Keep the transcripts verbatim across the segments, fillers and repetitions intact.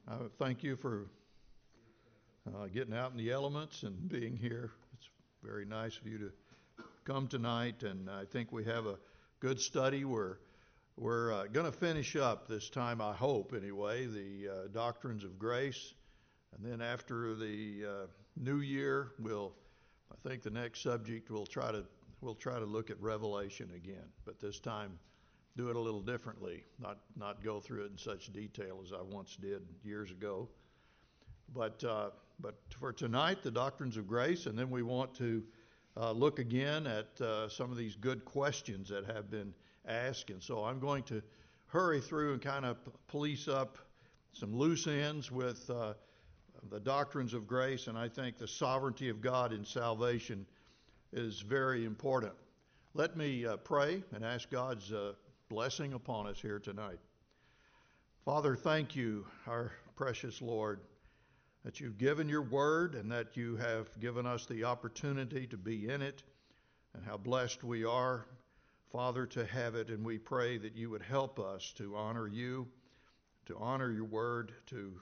I thank you for uh, getting out in the elements and being here. It's very nice of you to come tonight, and I think we have a good study. We're we're uh, going to finish up this time, I hope anyway, the uh, doctrines of grace, and then after the uh, new year, we'll I think the next subject we'll try to we'll try to look at Revelation again, but this time do it a little differently, not not go through it in such detail as I once did years ago. But uh, but for tonight, the doctrines of grace, and then we want to uh, look again at uh, some of these good questions that have been asked. And so I'm going to hurry through and kind of police up some loose ends with uh, the doctrines of grace, and I think the sovereignty of God in salvation is very important. Let me uh, pray and ask God's uh, blessing upon us here tonight. Father, thank you, our precious Lord, that you've given your word and that you have given us the opportunity to be in it, and how blessed we are, Father, to have it. And we pray that you would help us to honor you, to honor your word, to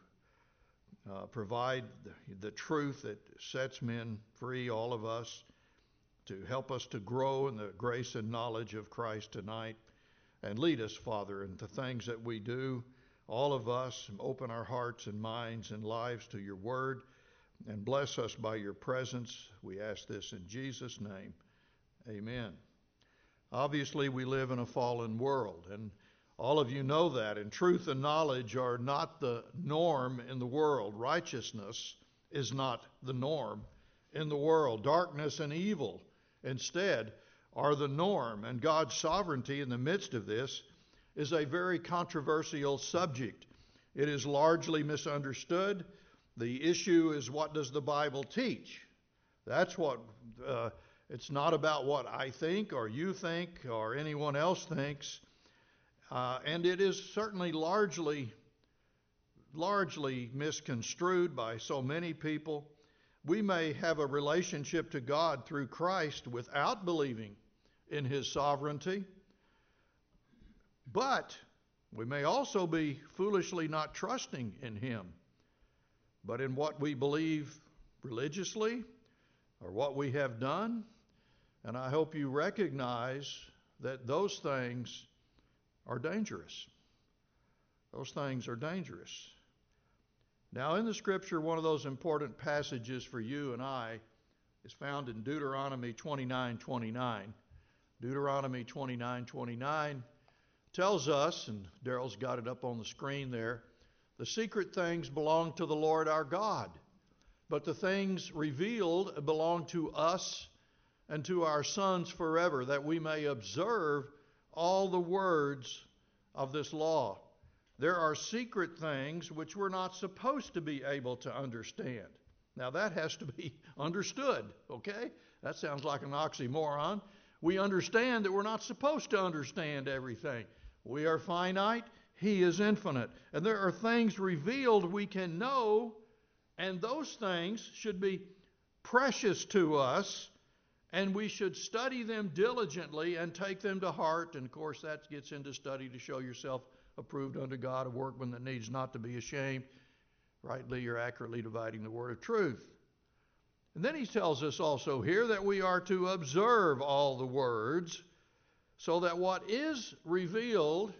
uh, provide the, the truth that sets men free, all of us, to help us to grow in the grace and knowledge of Christ tonight. And lead us, Father, into things that we do, all of us, open our hearts and minds and lives to your word, and bless us by your presence. We ask this in Jesus' name. Amen. Obviously, we live in a fallen world, and all of you know that, and truth and knowledge are not the norm in the world. Righteousness is not the norm in the world. Darkness and evil, instead, are the norm, and God's sovereignty in the midst of this is a very controversial subject. It is largely misunderstood. The issue is, what does the Bible teach? That's what, uh, it's not about what I think or you think or anyone else thinks, uh, and it is certainly largely, largely misconstrued by so many people. We may have a relationship to God through Christ without believing in his sovereignty, but we may also be foolishly not trusting in him, but in what we believe religiously or what we have done. And I hope you recognize that those things are dangerous. Those things are dangerous. Now, in the Scripture, one of those important passages for you and I is found in Deuteronomy twenty-nine twenty-nine. Deuteronomy twenty-nine twenty-nine tells us, and Daryl's got it up on the screen there, the secret things belong to the Lord our God, but the things revealed belong to us and to our sons forever, that we may observe all the words of this law. There are secret things which we're not supposed to be able to understand. Now that has to be understood, okay? That sounds like an oxymoron. We understand that we're not supposed to understand everything. We are finite. He is infinite. And there are things revealed we can know, and those things should be precious to us, and we should study them diligently and take them to heart. And of course, that gets into study to show yourself approved unto God, a workman that needs not to be ashamed, rightly or accurately dividing the word of truth. And then he tells us also here that we are to observe all the words, so that what is revealed,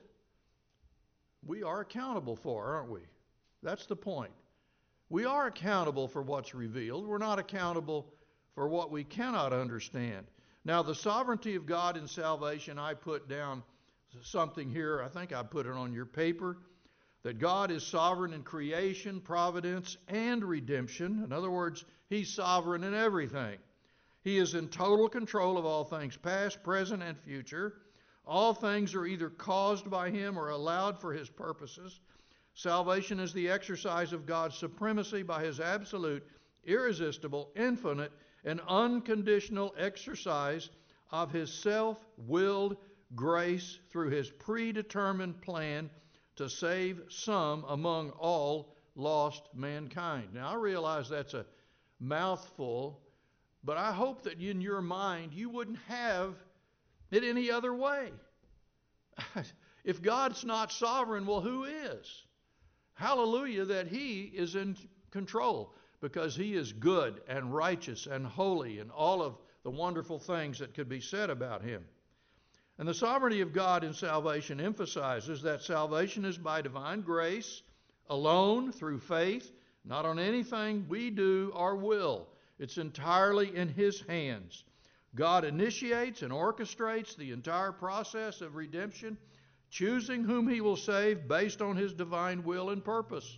we are accountable for, aren't we? That's the point. We are accountable for what's revealed. We're not accountable for what we cannot understand. Now, the sovereignty of God in salvation, I put down something here, I think I put it on your paper, that God is sovereign in creation, providence, and redemption. In other words, he's sovereign in everything. He is in total control of all things past, present, and future. All things are either caused by him or allowed for his purposes. Salvation is the exercise of God's supremacy by his absolute, irresistible, infinite, and unconditional exercise of his self-willed grace through his predetermined plan to save some among all lost mankind. Now, I realize that's a mouthful, but I hope that in your mind you wouldn't have it any other way. If God's not sovereign, well, who is? hallelujah that He is in control, because He is good and righteous and holy and all of the wonderful things that could be said about Him. And the sovereignty of God in salvation emphasizes that salvation is by divine grace, alone, through faith, not on anything we do or will. It's entirely in His hands. God initiates and orchestrates the entire process of redemption, choosing whom He will save based on His divine will and purpose.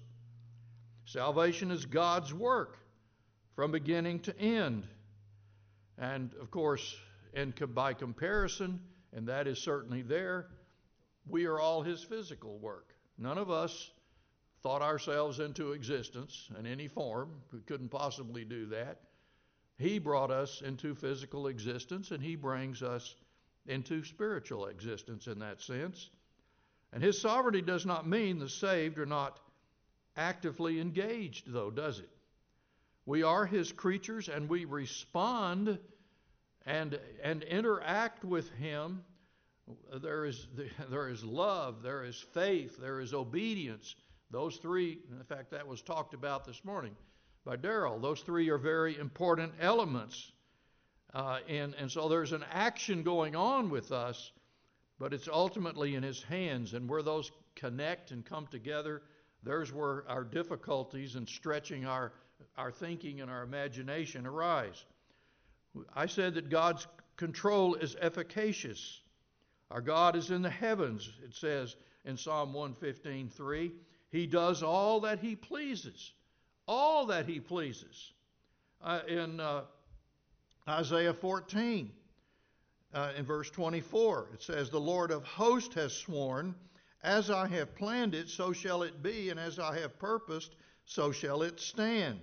Salvation is God's work from beginning to end. And, of course, and by comparison, and that is certainly there, we are all His physical work. None of us thought ourselves into existence in any form. We couldn't possibly do that. He brought us into physical existence, and He brings us into spiritual existence in that sense. And His sovereignty does not mean the saved are not actively engaged, though, does it? We are His creatures, and we respond and and interact with Him. There is there is love, there is faith, there is obedience. Those three, in fact, that was talked about this morning by Darrell. Those three are very important elements. Uh, and, and so there's an action going on with us, but it's ultimately in His hands. And where those connect and come together, there's where our difficulties in stretching our, our thinking and our imagination arise. I said that God's control is efficacious. Our God is in the heavens, it says in Psalm one fifteen three. He does all that He pleases. All that He pleases. Uh, in uh, Isaiah fourteen, uh, in verse twenty-four, it says, the Lord of hosts has sworn, as I have planned it, so shall it be, and as I have purposed, so shall it stand.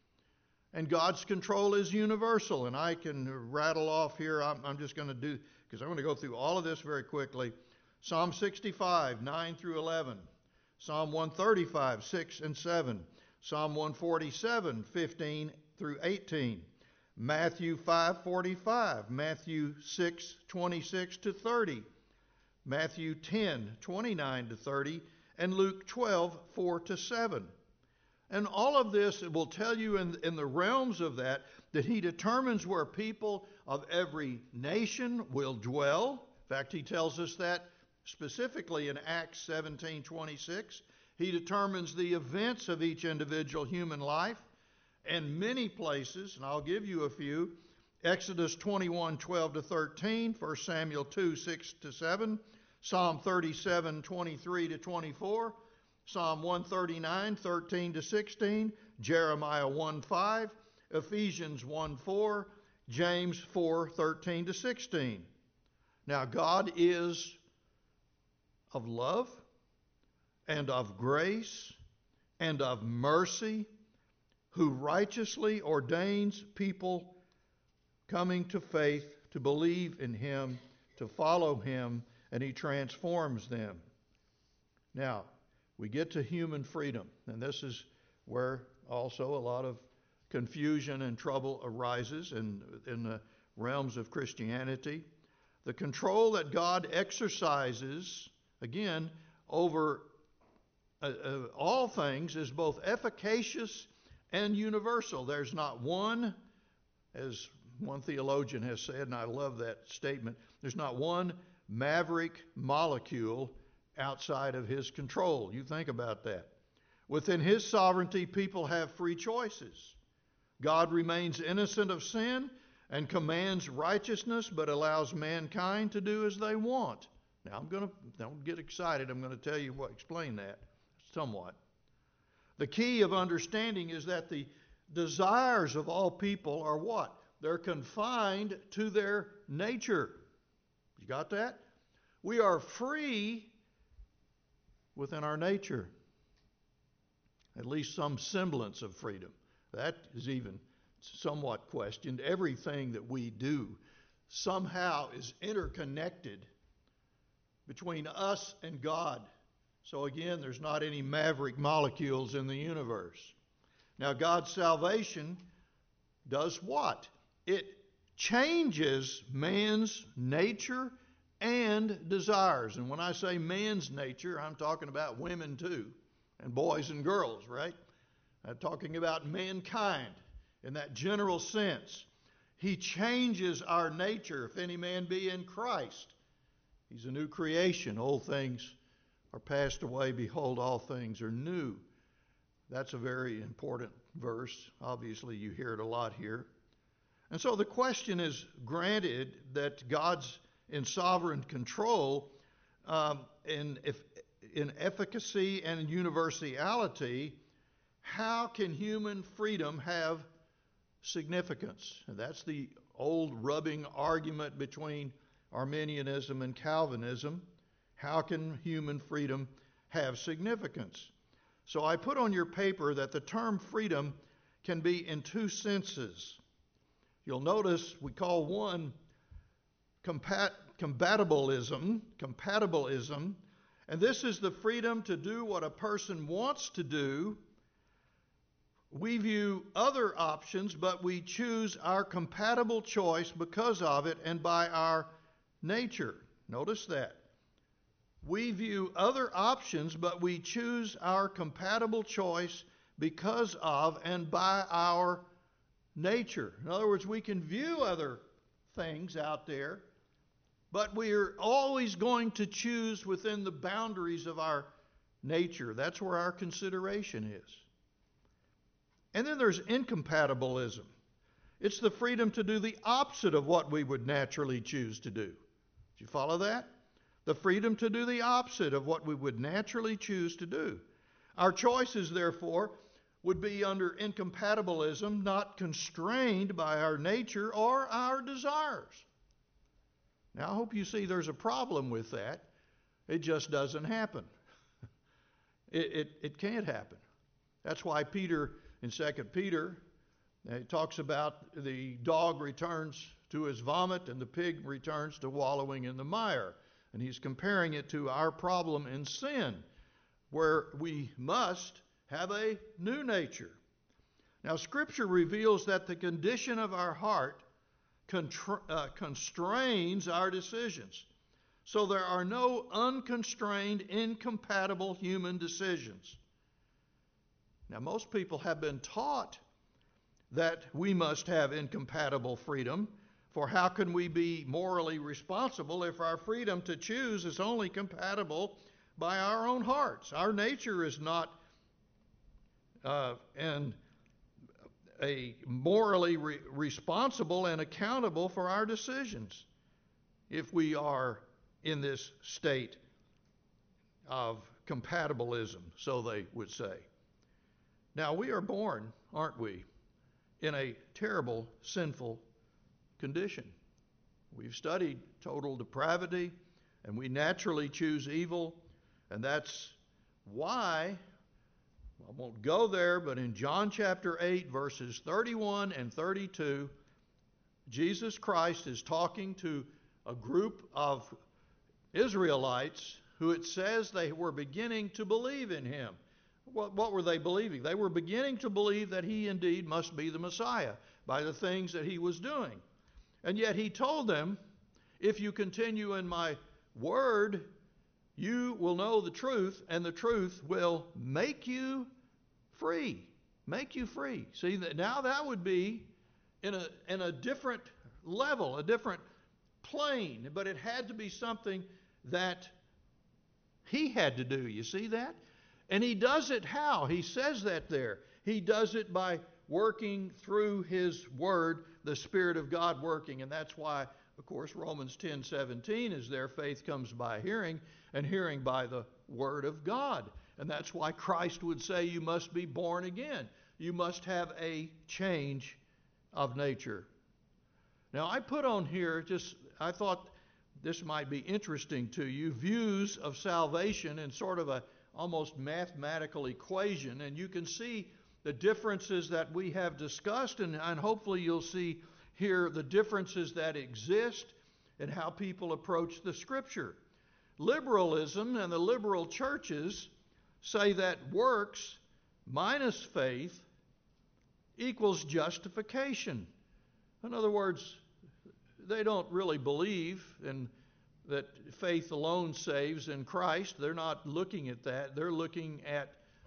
And God's control is universal. And I can rattle off here. I'm, I'm just going to do, because I'm going to go through all of this very quickly. Psalm sixty-five, nine through eleven. Psalm one thirty-five, six and seven. Psalm one forty-seven, fifteen through eighteen. Matthew five forty-five. Matthew six twenty-six to thirty. Matthew ten twenty-nine to thirty. And Luke twelve four to seven. And all of this will tell you in, in the realms of that, that He determines where people of every nation will dwell. In fact, He tells us that specifically in Acts seventeen twenty-six. He determines the events of each individual human life. And many places, and I'll give you a few, Exodus twenty-one twelve to thirteen, First Samuel two six to seven, Psalm thirty-seven twenty-three to twenty-four, Psalm one thirty-nine thirteen to sixteen, Jeremiah one five, Ephesians one four, James four thirteen to sixteen. Now, God is of love and of grace and of mercy, who righteously ordains people coming to faith, to believe in Him, to follow Him, and He transforms them. Now, we get to human freedom, and this is where also a lot of confusion and trouble arises in, in the realms of Christianity. The control that God exercises, again, over uh, uh, all things is both efficacious and universal. There's not one, as one theologian has said, and I love that statement, there's not one maverick molecule outside of His control. You think about that. Within His sovereignty, people have free choices. God remains innocent of sin and commands righteousness, but allows mankind to do as they want. Now, I'm going to, don't get excited, I'm going to tell you what, explain that somewhat. The key of understanding is that the desires of all people are what? They're confined to their nature. You got that? We are free within our nature. At least some semblance of freedom. That is even somewhat questioned. Everything that we do somehow is interconnected between us and God. So again, there's not any maverick molecules in the universe. Now, God's salvation does what? It changes man's nature and desires. And when I say man's nature, I'm talking about women too. and boys and girls, right? I'm talking about mankind in that general sense. He changes our nature. If any man be in Christ, he's a new creation. Old things are passed away. Behold, all things are new. That's a very important verse. Obviously, you hear it a lot here. And so the question is, granted that God's in sovereign control, um, in, if, in efficacy and in universality, how can human freedom have significance? And that's the old rubbing argument between Arminianism and Calvinism. How can human freedom have significance? So I put on your paper that the term freedom can be in two senses. You'll notice we call one compat- compatibilism, compatibilism, and this is the freedom to do what a person wants to do. We view other options, but we choose our compatible choice because of it and by our nature. Notice that. We view other options, but we choose our compatible choice because of and by our nature. In other words, we can view other things out there, but we are always going to choose within the boundaries of our nature. That's where our consideration is. And then there's incompatibilism. It's the freedom to do the opposite of what we would naturally choose to do. Did you follow that? The freedom to do the opposite of what we would naturally choose to do. Our choices, therefore, would be under incompatibilism, not constrained by our nature or our desires. Now, I hope you see there's a problem with that. It just doesn't happen. It, it, it can't happen. That's why Peter, in Second Peter, he talks about the dog returns to his vomit and the pig returns to wallowing in the mire. And he's comparing it to our problem in sin, where we must have a new nature. Now, Scripture reveals that the condition of our heart contra- uh, constrains our decisions. So there are no unconstrained, incompatible human decisions. Now, most people have been taught that we must have incompatible freedom. For how can we be morally responsible if our freedom to choose is only compatible by our own hearts? Our nature is not uh, and a morally re- responsible and accountable for our decisions if we are in this state of compatibilism, so they would say. Now, we are born, aren't we, in a terrible, sinful condition. We've studied total depravity, and we naturally choose evil, and that's why, I won't go there, but in John chapter eight, verses thirty-one and thirty-two, Jesus Christ is talking to a group of Israelites who it says they were beginning to believe in him. What, what were they believing? They were beginning to believe that he indeed must be the Messiah by the things that he was doing. And yet he told them, if you continue in my word, you will know the truth, and the truth will make you free. Make you free. See, that now that would be in a, in a different level, a different plane, but it had to be something that he had to do. You see that? And he does it how? He says that there. He does it by working through his word, the Spirit of God working. And that's why, of course, Romans ten seventeen is there. Faith comes by hearing, and hearing by the word of God. And that's why Christ would say you must be born again. You must have a change of nature. Now, I put on here, just I thought this might be interesting to you, views of salvation in sort of a almost mathematical equation. And you can see the differences that we have discussed, and, and hopefully you'll see here the differences that exist in how people approach the Scripture. Liberalism and the liberal churches say that works minus faith equals justification. In other words, they don't really believe in that faith alone saves in Christ. They're not looking at that. They're looking at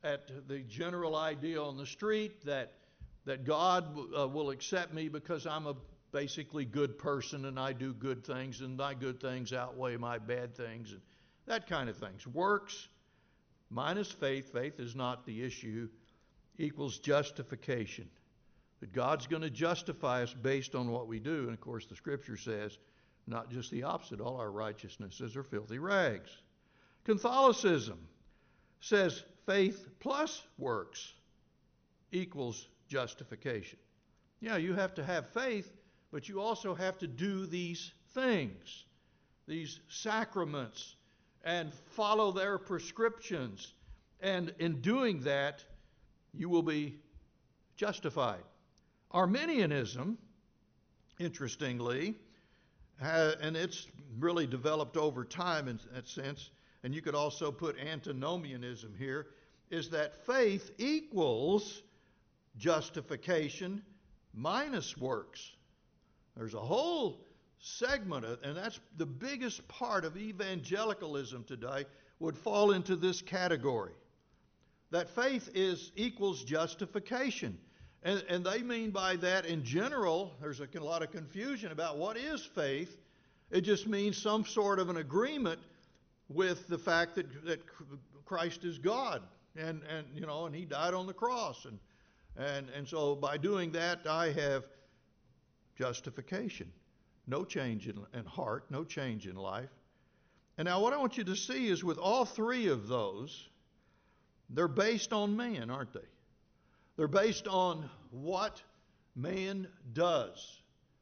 at the general idea on the street that that God uh, will accept me because I'm a basically good person and I do good things and my good things outweigh my bad things and that kind of things. Works minus faith, faith is not the issue, equals justification. That God's going to justify us based on what we do. And of course the Scripture says not just the opposite. All our righteousnesses are filthy rags. Catholicism says faith plus works equals justification. Yeah, you have to have faith, but you also have to do these things, these sacraments, and follow their prescriptions. And in doing that, you will be justified. Arminianism, interestingly, has, and it's really developed over time in that sense, and you could also put antinomianism here, is that faith equals justification minus works. There's a whole segment, of, and that's the biggest part of evangelicalism today, would fall into this category. That faith is equals justification. And, and they mean by that, in general, there's a, a lot of confusion about what is faith. It just means some sort of an agreement with the fact that, that Christ is God. And, and, you know, and He died on the cross. And, and, and so by doing that, I have justification. No change in, in heart, no change in life. And now what I want you to see is with all three of those, they're based on man, aren't they? They're based on what man does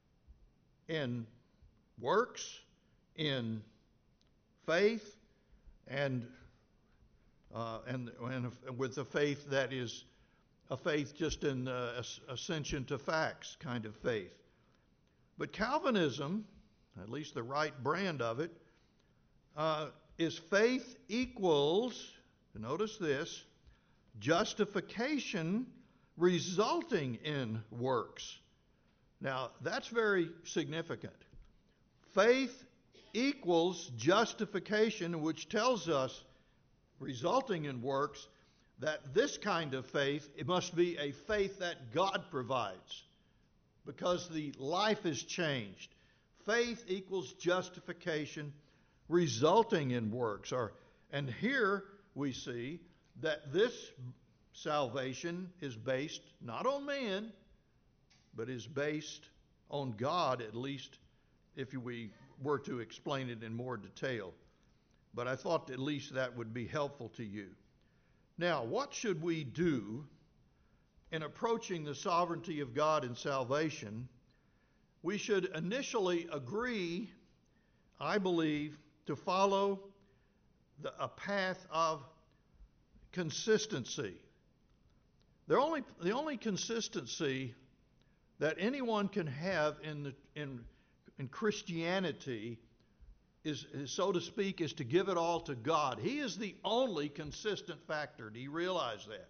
in works, in faith, and uh, and, and with a faith that is a faith just in uh, ascension to facts kind of faith. But Calvinism, at least the right brand of it, uh, is faith equals, notice this, justification resulting in works. Now, that's very significant. Faith equals justification, which tells us, resulting in works, that this kind of faith, it must be a faith that God provides, because the life is changed. Faith equals justification resulting in works. Or, and here we see that this salvation is based not on man, but is based on God, at least if we were to explain it in more detail. But I thought at least that would be helpful to you. Now, what should we do in approaching the sovereignty of God in salvation? We should initially agree, I believe, to follow the, a path of consistency. The only, the only consistency that anyone can have in, the, in, in Christianity is, is, so to speak, is to give it all to God. He is the only consistent factor. Do you realize that?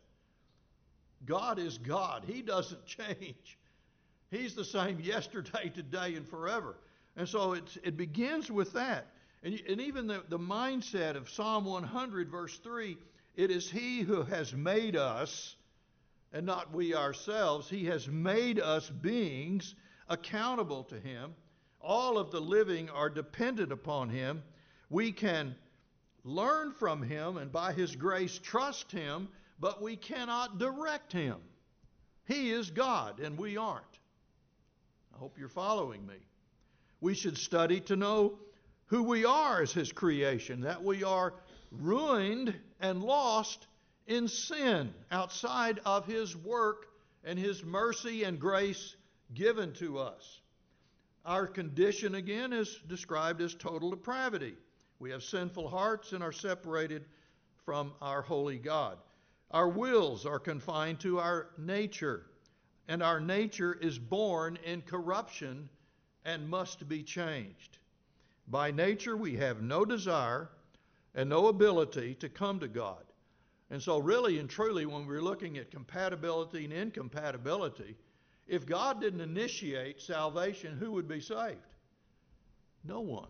God is God. He doesn't change. He's the same yesterday, today, and forever. And so it's, it begins with that. And, and even the, the mindset of Psalm one hundred, verse three, it is He who has made us, and not we ourselves. He has made us beings accountable to Him. All of the living are dependent upon Him. We can learn from Him and by His grace trust Him, but we cannot direct Him. He is God and we aren't. I hope you're following me. We should study to know who we are as His creation, that we are ruined and lost in sin outside of His work and His mercy and grace given to us. Our condition, again, is described as total depravity. We have sinful hearts and are separated from our holy God. Our wills are confined to our nature, and our nature is born in corruption and must be changed. By nature, we have no desire and no ability to come to God. And so really and truly, when we're looking at compatibility and incompatibility, if God didn't initiate salvation, who would be saved? No one.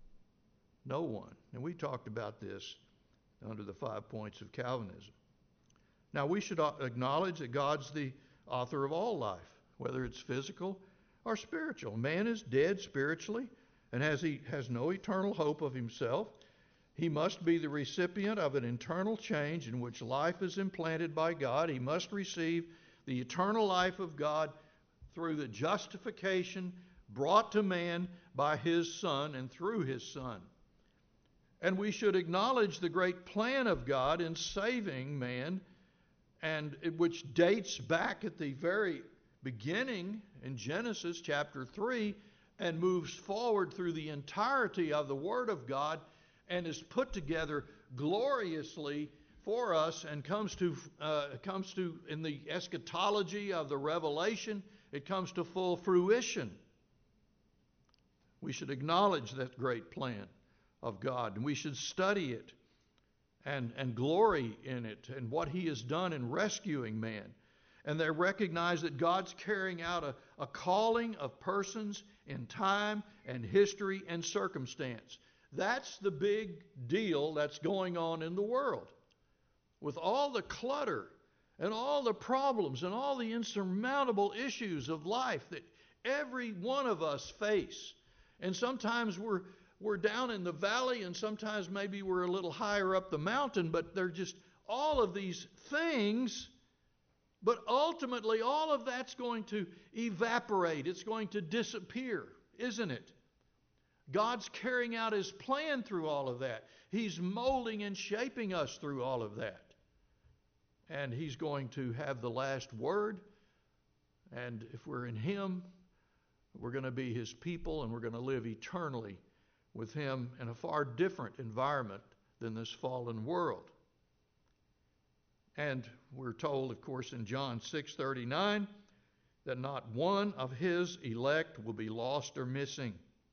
No one. And we talked about this under the five points of Calvinism. Now, we should acknowledge that God's the author of all life, whether it's physical or spiritual. Man is dead spiritually and has, he has no eternal hope of himself. He must be the recipient of an internal change in which life is implanted by God. He must receive the eternal life of God through the justification brought to man by his Son and through his Son. And we should acknowledge the great plan of God in saving man, and which dates back at the very beginning in Genesis chapter three and moves forward through the entirety of the Word of God and is put together gloriously for us and comes to, uh, comes to in the eschatology of the Revelation, it comes to full fruition. We should acknowledge that great plan of God, and we should study it and, and glory in it and what He has done in rescuing man. And they recognize that God's carrying out a, a calling of persons in time and history and circumstance. That's the big deal that's going on in the world. With all the clutter and all the problems and all the insurmountable issues of life that every one of us face. And sometimes we're we're down in the valley, and sometimes maybe we're a little higher up the mountain, but they're just all of these things. But ultimately, all of that's going to evaporate. It's going to disappear, isn't it? God's carrying out His plan through all of that. He's molding and shaping us through all of that. And He's going to have the last word. And if we're in Him, we're going to be His people, and we're going to live eternally with Him in a far different environment than this fallen world. And we're told, of course, in John six thirty-nine, that not one of His elect will be lost or missing.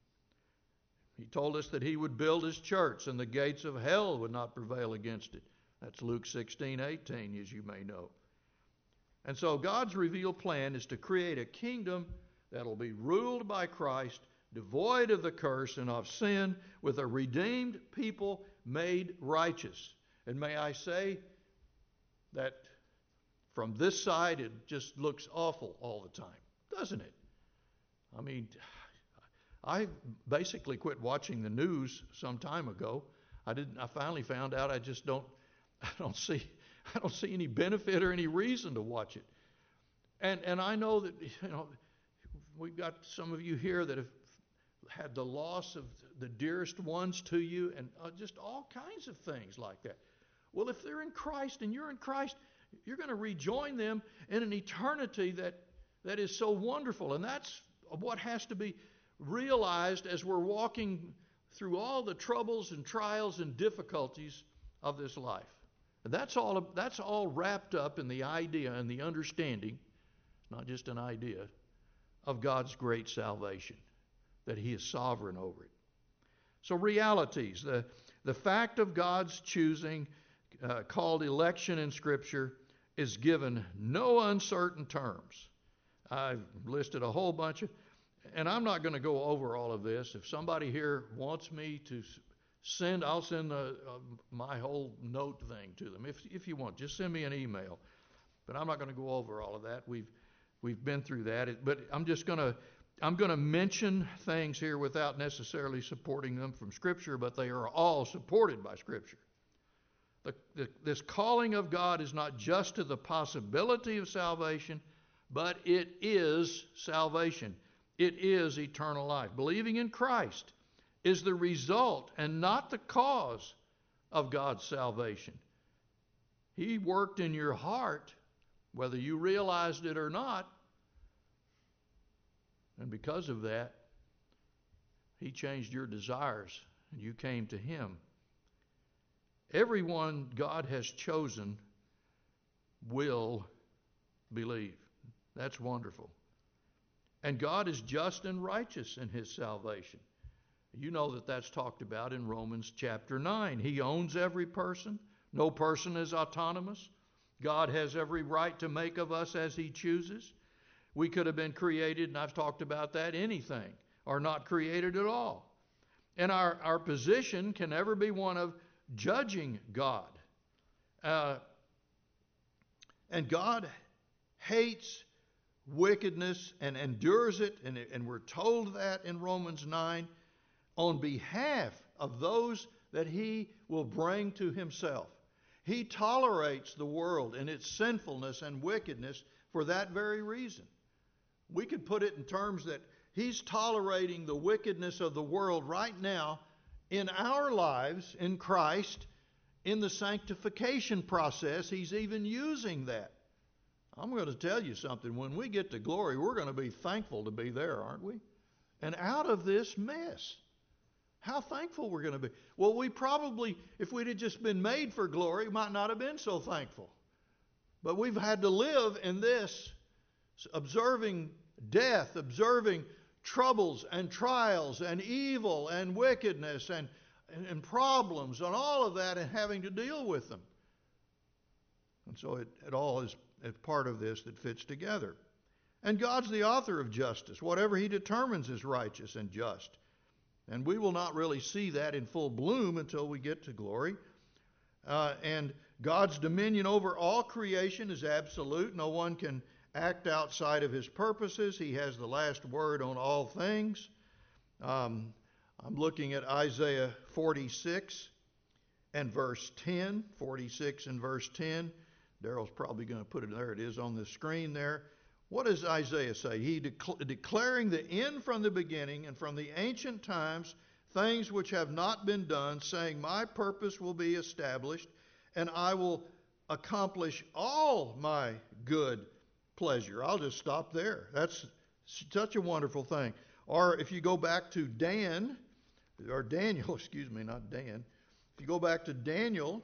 He told us that He would build His church, and the gates of hell would not prevail against it. That's Luke sixteen eighteen, as you may know. And so God's revealed plan is to create a kingdom that will be ruled by Christ, devoid of the curse and of sin, with a redeemed people made righteous. And may I say that from this side, it just looks awful all the time, doesn't it? I mean, I basically quit watching the news some time ago. I didn't. I finally found out I just don't. I don't see. I don't see any benefit or any reason to watch it. And and I know that, you know, we've got some of you here that have had the loss of the dearest ones to you, and uh, just all kinds of things like that. Well, if they're in Christ and you're in Christ, you're going to rejoin them in an eternity that that is so wonderful, and that's what has to be realized as we're walking through all the troubles and trials and difficulties of this life. And that's all that's all wrapped up in the idea and the understanding, not just an idea, of God's great salvation, that He is sovereign over it. So realities, the, the fact of God's choosing, uh, called election in Scripture, is given no uncertain terms. I've listed a whole bunch of, and I'm not going to go over all of this. If somebody here wants me to send, I'll send the, uh, my whole note thing to them. If if you want, just send me an email. But I'm not going to go over all of that. We've we've been through that. It, but I'm just going to I'm going to mention things here without necessarily supporting them from Scripture, but they are all supported by Scripture. The, the, this calling of God is not just to the possibility of salvation, but it is salvation. It is eternal life. Believing in Christ is the result and not the cause of God's salvation. He worked in your heart, whether you realized it or not, and because of that, He changed your desires, and you came to Him. Everyone God has chosen will believe. That's wonderful. And God is just and righteous in His salvation. You know that that's talked about in Romans chapter nine. He owns every person. No person is autonomous. God has every right to make of us as He chooses. We could have been created, and I've talked about that, anything, or not created at all. And our, our position can never be one of judging God. Uh, And God hates wickedness and endures it, and, and we're told that in Romans nine, on behalf of those that he will bring to himself. He tolerates the world and its sinfulness and wickedness for that very reason. We could put it in terms that he's tolerating the wickedness of the world right now in our lives in Christ. In the sanctification process, he's even using that. I'm going to tell you something. When we get to glory, we're going to be thankful to be there, aren't we? And out of this mess, how thankful we're going to be. Well, we probably, if we'd have just been made for glory, might not have been so thankful. But we've had to live in this, observing death, observing troubles and trials and evil and wickedness and, and, and problems and all of that, and having to deal with them. And so it, it all is part of this that fits together. And God's the author of justice. Whatever he determines is righteous and just. And we will not really see that in full bloom until we get to glory. Uh, and God's dominion over all creation is absolute. No one can act outside of his purposes. He has the last word on all things. Um, I'm looking at Isaiah forty-six and verse ten. forty-six and verse ten. Daryl's probably going to put it there. It is on the screen there. What does Isaiah say? He dec- declaring the end from the beginning and from the ancient times, things which have not been done, saying, my purpose will be established, and I will accomplish all my good pleasure. I'll just stop there. That's such a wonderful thing. Or if you go back to Dan, or Daniel, excuse me, not Dan. If you go back to Daniel,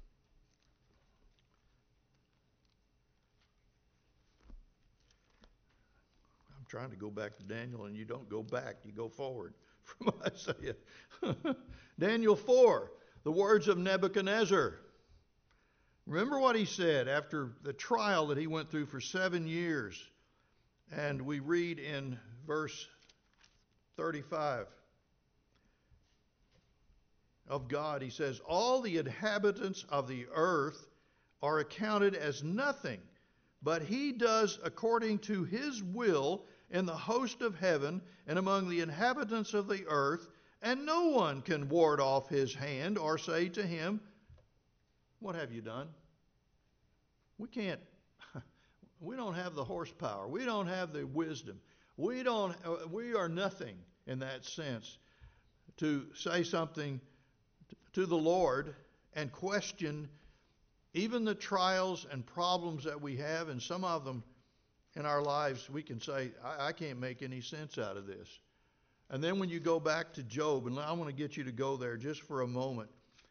trying to go back to Daniel, and you don't go back, you go forward from Isaiah. Daniel four, the words of Nebuchadnezzar. Remember what he said after the trial that he went through for seven years. And we read in verse thirty-five of God, he says, all the inhabitants of the earth are accounted as nothing, but he does according to his will in the host of heaven and among the inhabitants of the earth, and no one can ward off his hand or say to him, what have you done? We can't, we don't have the horsepower. We don't have the wisdom. We don't, we are nothing in that sense to say something to the Lord and question even the trials and problems that we have, and some of them in our lives, we can say, I, I can't make any sense out of this. And then when you go back to Job, and I want to get you to go there just for a moment.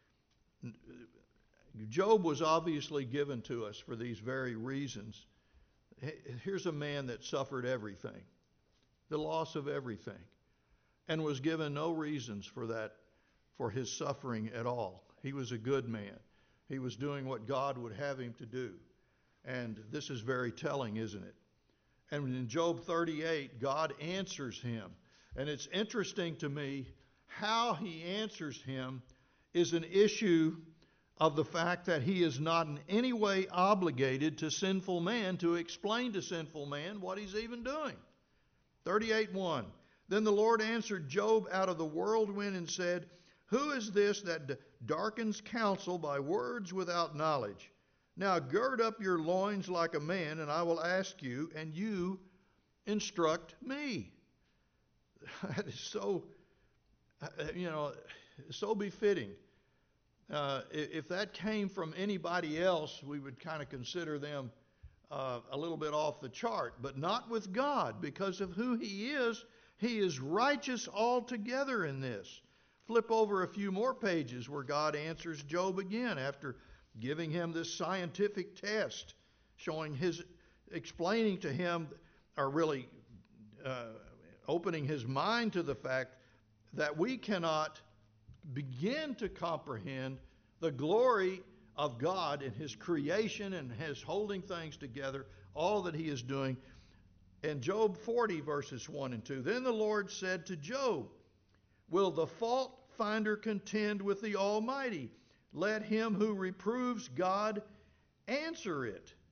Job was obviously given to us for these very reasons. Here's a man that suffered everything, the loss of everything, and was given no reasons for that, for his suffering at all. He was a good man. He was doing what God would have him to do. And this is very telling, isn't it? And in Job thirty-eight, God answers him. And it's interesting to me how he answers him is an issue of the fact that he is not in any way obligated to sinful man to explain to sinful man what he's even doing. thirty-eight one. Then the Lord answered Job out of the whirlwind and said, who is this that darkens counsel by words without knowledge? Now gird up your loins like a man, and I will ask you, and you instruct me. That is so, you know, so befitting. Uh, if that came from anybody else, we would kind of consider them uh, a little bit off the chart, but not with God. Because of who he is, he is righteous altogether in this. Flip over a few more pages where God answers Job again after giving him this scientific test, showing his, explaining to him, or really uh, opening his mind to the fact that we cannot begin to comprehend the glory of God in his creation and his holding things together, all that he is doing. In Job forty, verses one and two, then the Lord said to Job, will the fault finder contend with the Almighty? Let him who reproves God answer it.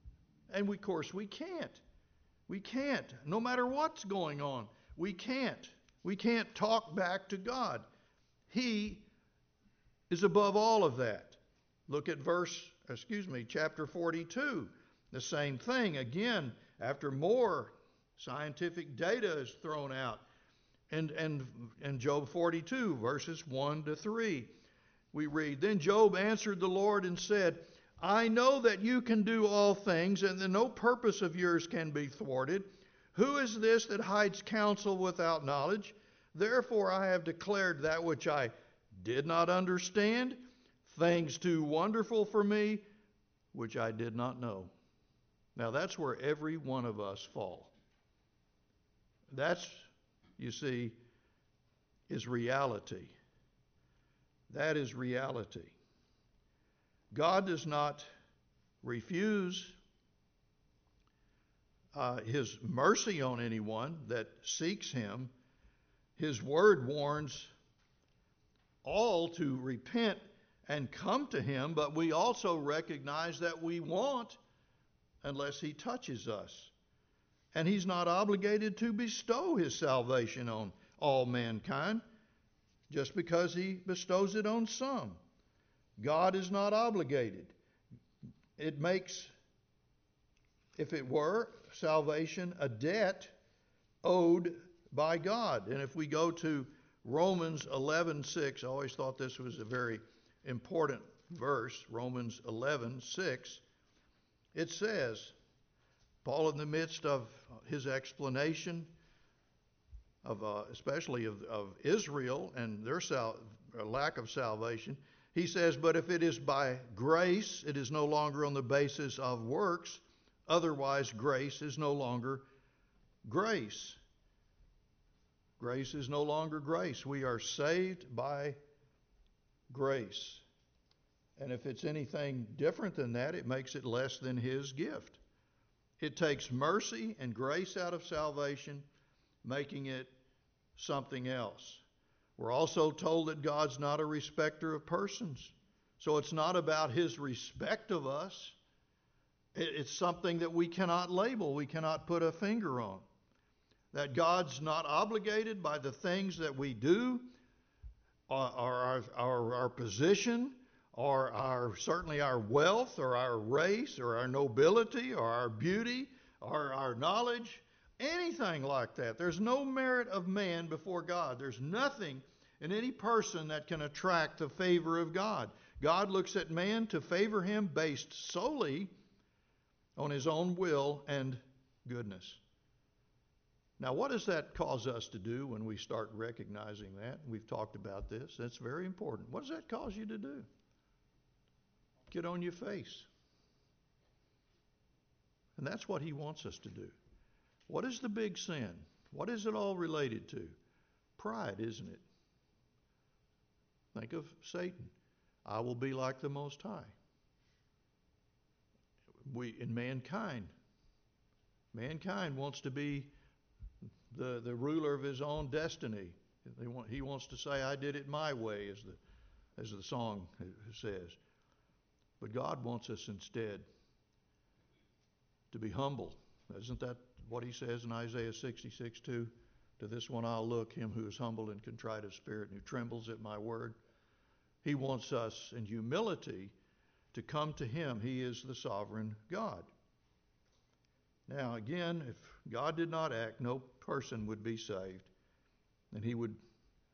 And we, of course, we can't. We can't. No matter what's going on, we can't. We can't talk back to God. He is above all of that. Look at verse, excuse me, chapter forty-two. The same thing. Again, after more scientific data is thrown out. And, and, and Job forty-two, verses one to three, we read, Then Job answered the Lord and said, I know that you can do all things, and that no purpose of yours can be thwarted. Who is this that hides counsel without knowledge? Therefore I have declared that which I did not understand, things too wonderful for me, which I did not know. Now that's where every one of us fall. That's, you see, is reality. That is reality. God does not refuse uh, His mercy on anyone that seeks Him. His word warns all to repent and come to Him, but we also recognize that we won't unless He touches us. And He's not obligated to bestow His salvation on all mankind just because He bestows it on some. God is not obligated. It makes, if it were, salvation a debt owed by God. And if we go to Romans eleven six, I always thought this was a very important verse, Romans eleven six, it says, Paul, in the midst of his explanation of, uh, especially of, of Israel and their sal- lack of salvation, he says, but if it is by grace, it is no longer on the basis of works. Otherwise, grace is no longer grace. Grace is no longer grace. We are saved by grace. And if it's anything different than that, it makes it less than His gift. It takes mercy and grace out of salvation, making it something else. We're also told that God's not a respecter of persons. So it's not about His respect of us. It's something that we cannot label, we cannot put a finger on. That God's not obligated by the things that we do, or our, our, our position, or our, certainly our wealth, or our race, or our nobility, or our beauty, or our knowledge, anything like that. There's no merit of man before God. There's nothing in any person that can attract the favor of God. God looks at man to favor him based solely on His own will and goodness. Now, what does that cause us to do when we start recognizing that? We've talked about this. That's very important. What does that cause you to do? Get on your face. And that's what He wants us to do. What is the big sin? What is it all related to? Pride, isn't it? Think of Satan. I will be like the Most High. We, in mankind, mankind wants to be the, the ruler of his own destiny. They want, he wants to say, I did it my way, as the, as the song says. But God wants us instead to be humble. Isn't that what He says in Isaiah sixty-six two? To this one I'll look, him who is humble and contrite of spirit and who trembles at my word. He wants us in humility to come to Him. He is the sovereign God. Now again, if God did not act, no person would be saved. And he would,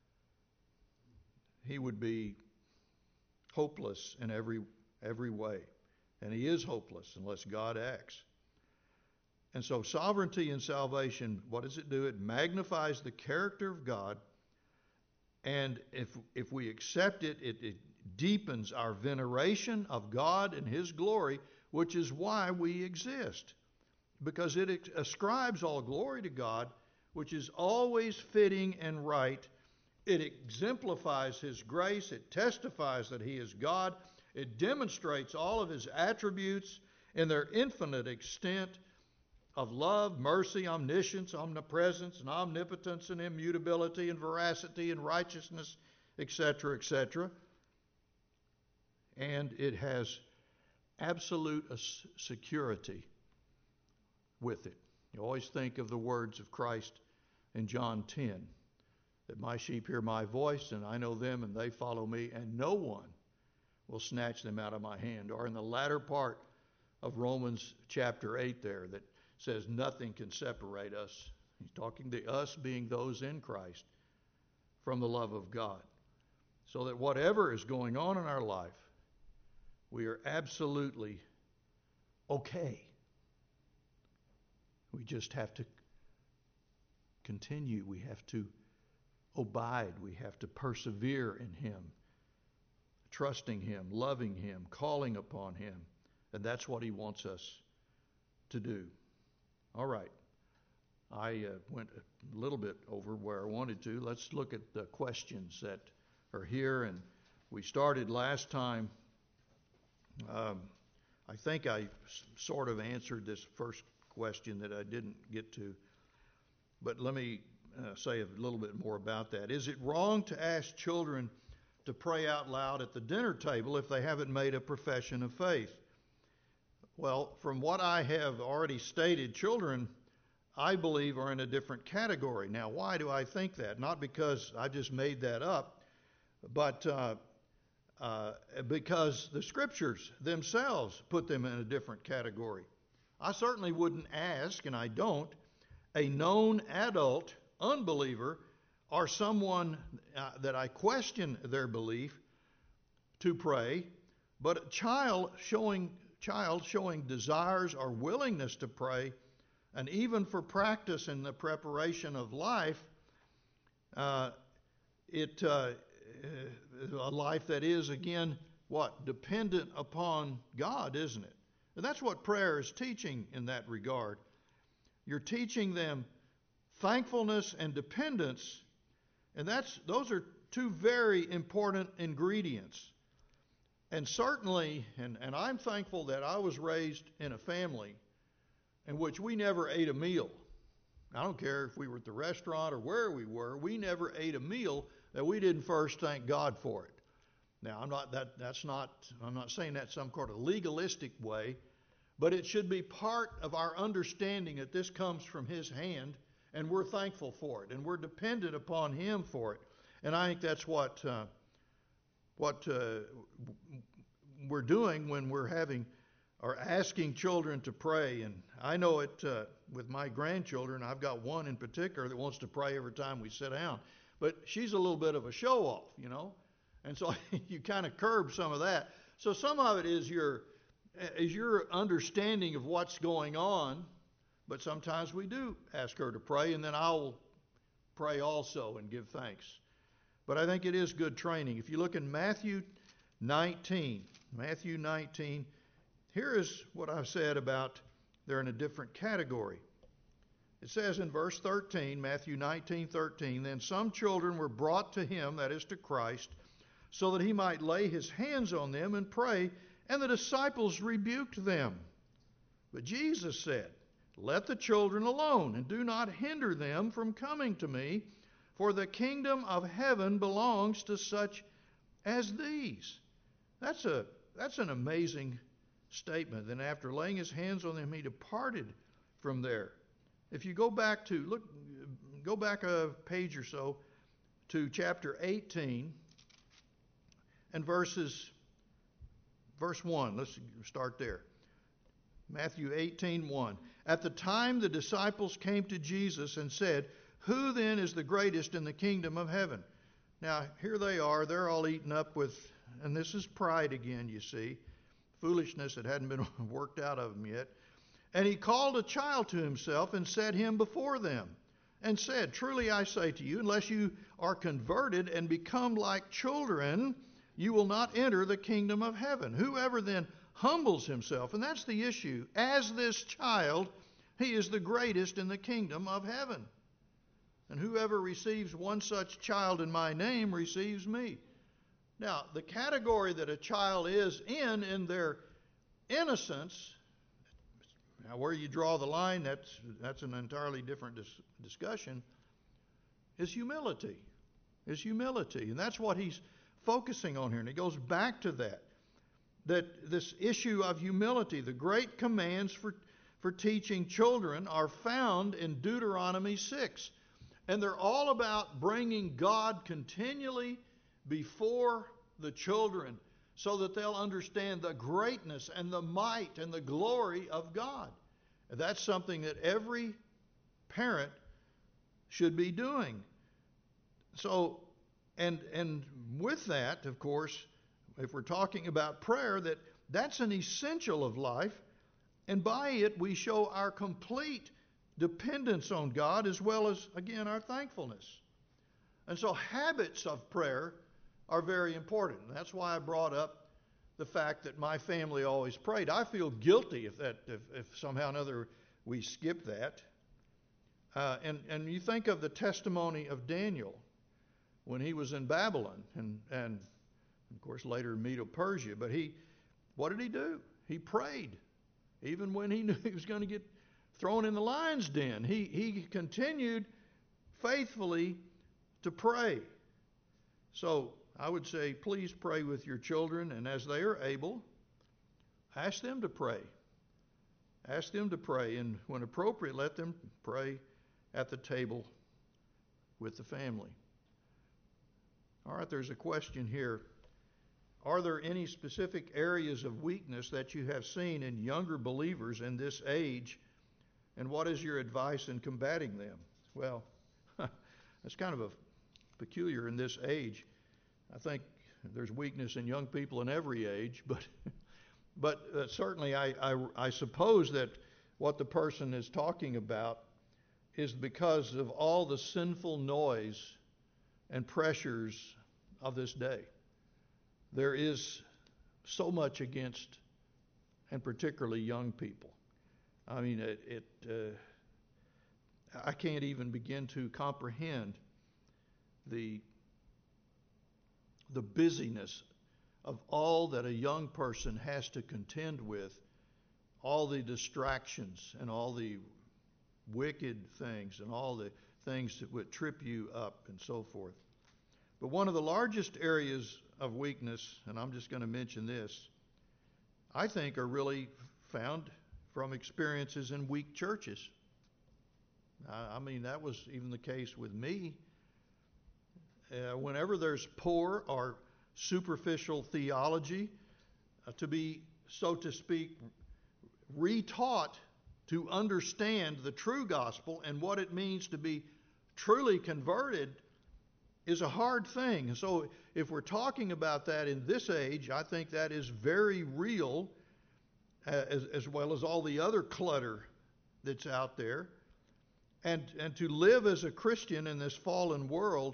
he would be hopeless in every, every way. And he is hopeless unless God acts. And so sovereignty and salvation, what does it do? It magnifies the character of God. And if if we accept it, it, it deepens our veneration of God and His glory, which is why we exist. Because it ascribes all glory to God, which is always fitting and right. It exemplifies His grace. It testifies that He is God. It demonstrates all of His attributes in their infinite extent of love, mercy, omniscience, omnipresence, and omnipotence, and immutability, and veracity, and righteousness, et cetera, et cetera. And it has absolute security with it. You always think of the words of Christ in John ten, that my sheep hear my voice, and I know them, and they follow me, and no one will snatch them out of my hand. Or in the latter part of Romans chapter eight there, that says nothing can separate us. He's talking to us being those in Christ from the love of God. So that whatever is going on in our life, we are absolutely okay. We just have to continue. We have to abide. We have to persevere in Him, trusting Him, loving Him, calling upon Him. And that's what He wants us to do. All right. I uh, went a little bit over where I wanted to. Let's look at the questions that are here. And we started last time. Um, I think I s- sort of answered this first question that I didn't get to. But let me uh, say a little bit more about that. Is it wrong to ask children to pray out loud at the dinner table if they haven't made a profession of faith? Well, from what I have already stated, children, I believe, are in a different category. Now, why do I think that? Not because I just made that up, but uh, uh, because the Scriptures themselves put them in a different category. I certainly wouldn't ask, and I don't, a known adult unbeliever or someone uh, that I question their belief to pray, but a child showing child showing desires or willingness to pray, and even for practice in the preparation of life, uh, it uh, a life that is, again, what? Dependent upon God, isn't it? And that's what prayer is teaching in that regard. You're teaching them thankfulness and dependence, and that's those are two very important ingredients. And certainly, and, and I'm thankful that I was raised in a family in which we never ate a meal. I don't care if we were at the restaurant or where we were, we never ate a meal that we didn't first thank God for it. Now, I'm not that that's not I'm not saying that some kind of legalistic way, but it should be part of our understanding that this comes from His hand, and we're thankful for it, and we're dependent upon Him for it. And I think that's what uh, what uh, we're doing when we're having or asking children to pray. And I know it uh, with my grandchildren. I've got one in particular that wants to pray every time we sit down. But she's a little bit of a show-off, you know. And so you kind of curb some of that. So some of it is your, is your understanding of what's going on. But sometimes we do ask her to pray, and then I'll pray also and give thanks. But I think it is good training. If you look in Matthew nineteen, Matthew nineteen, here is what I've said about they're in a different category. It says in verse thirteen, Matthew nineteen thirteen, then some children were brought to Him, that is to Christ, so that He might lay His hands on them and pray, and the disciples rebuked them. But Jesus said, let the children alone, and do not hinder them from coming to me, for the kingdom of heaven belongs to such as these. That's a that's an amazing statement. Then after laying His hands on them, He departed from there. If you go back to, look, go back a page or so to chapter eighteen and verses, verse one. Let's start there. Matthew eighteen one. At the time the disciples came to Jesus and said, who then is the greatest in the kingdom of heaven? Now, here they are. They're all eaten up with, and this is pride again, you see. Foolishness that hadn't been worked out of them yet. And He called a child to Himself and set him before them and said, truly I say to you, unless you are converted and become like children, you will not enter the kingdom of heaven. Whoever then humbles himself, and that's the issue, as this child, he is the greatest in the kingdom of heaven. And whoever receives one such child in my name receives me. Now, the category that a child is in, in their innocence, now where you draw the line, that's that's an entirely different dis- discussion, is humility. Is humility. And that's what he's focusing on here. And he goes back to that. That this issue of humility, the great commands for, for teaching children are found in Deuteronomy six. And they're all about bringing God continually before the children so that they'll understand the greatness and the might and the glory of God. And that's something that every parent should be doing. So, and and with that, of course, if we're talking about prayer, that that's an essential of life, and by it we show our complete dependence on God as well as, again, our thankfulness. And so habits of prayer are very important. And that's why I brought up the fact that my family always prayed. I feel guilty if that if, if somehow or another we skip that. Uh, and, and you think of the testimony of Daniel when he was in Babylon and, and of course later Medo-Persia. But he, what did he do? He prayed. Even when he knew he was going to get thrown in the lion's den, he, he continued faithfully to pray. So I would say, please pray with your children, and as they are able, ask them to pray. Ask them to pray, and when appropriate, let them pray at the table with the family. All right, there's a question here. Are there any specific areas of weakness that you have seen in younger believers in this age, and what is your advice in combating them? Well, that's kind of a peculiar in this age. I think there's weakness in young people in every age, but but uh, certainly I, I, I suppose that what the person is talking about is because of all the sinful noise and pressures of this day. There is so much against, and particularly young people. I mean, it, it uh, I can't even begin to comprehend the the busyness of all that a young person has to contend with, all the distractions and all the wicked things and all the things that would trip you up and so forth. But one of the largest areas of weakness, and I'm just going to mention this, I think are really found from experiences in weak churches. I mean, that was even the case with me. Uh, whenever there's poor or superficial theology, uh, to be, so to speak, retaught to understand the true gospel and what it means to be truly converted is a hard thing. So if we're talking about that in this age, I think that is very real, uh, as, as well as all the other clutter that's out there. And, and to live as a Christian in this fallen world,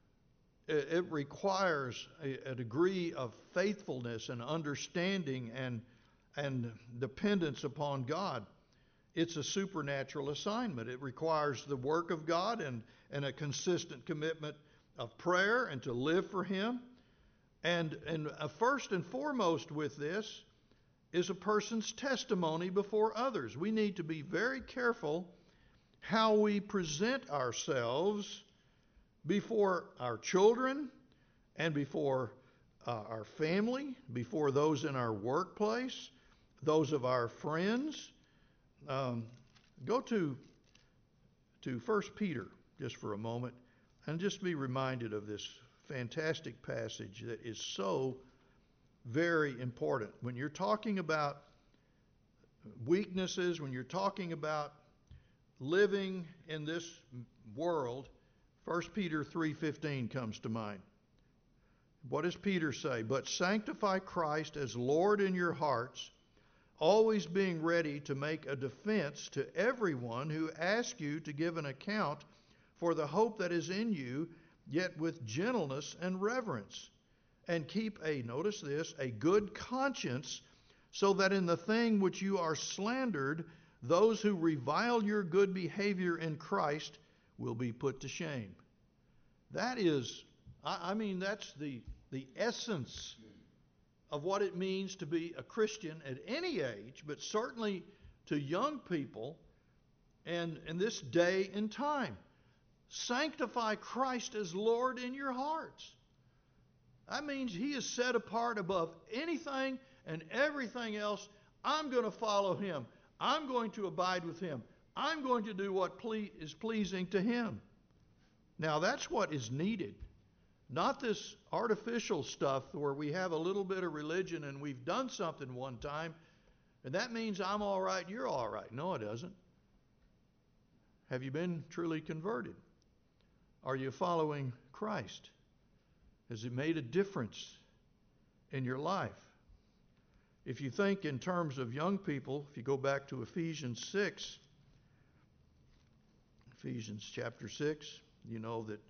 it requires a, a degree of faithfulness and understanding and and dependence upon God. It's a supernatural assignment. It requires the work of God and, and a consistent commitment of prayer and to live for Him. And, and uh, first and foremost with this is a person's testimony before others. We need to be very careful how we present ourselves before our children and before uh, our family, before those in our workplace, those of our friends. Um, go to to First Peter just for a moment and just be reminded of this fantastic passage that is so very important. When you're talking about weaknesses, when you're talking about living in this world, First Peter three fifteen comes to mind. What does Peter say? But sanctify Christ as Lord in your hearts, always being ready to make a defense to everyone who asks you to give an account for the hope that is in you, yet with gentleness and reverence. And keep a, notice this, a good conscience, so that in the thing which you are slandered, those who revile your good behavior in Christ will be put to shame. That is, I, I mean, that's the, the essence of what it means to be a Christian at any age, but certainly to young people and in this day and time. Sanctify Christ as Lord in your hearts. That means He is set apart above anything and everything else. I'm going to follow Him. I'm going to abide with Him. I'm going to do what ple- is pleasing to Him. Now that's what is needed. Not this artificial stuff where we have a little bit of religion and we've done something one time and that means I'm all right, you're all right. No, it doesn't. Have you been truly converted? Are you following Christ? Has it made a difference in your life? If you think in terms of young people, if you go back to Ephesians six, Ephesians chapter six, you know that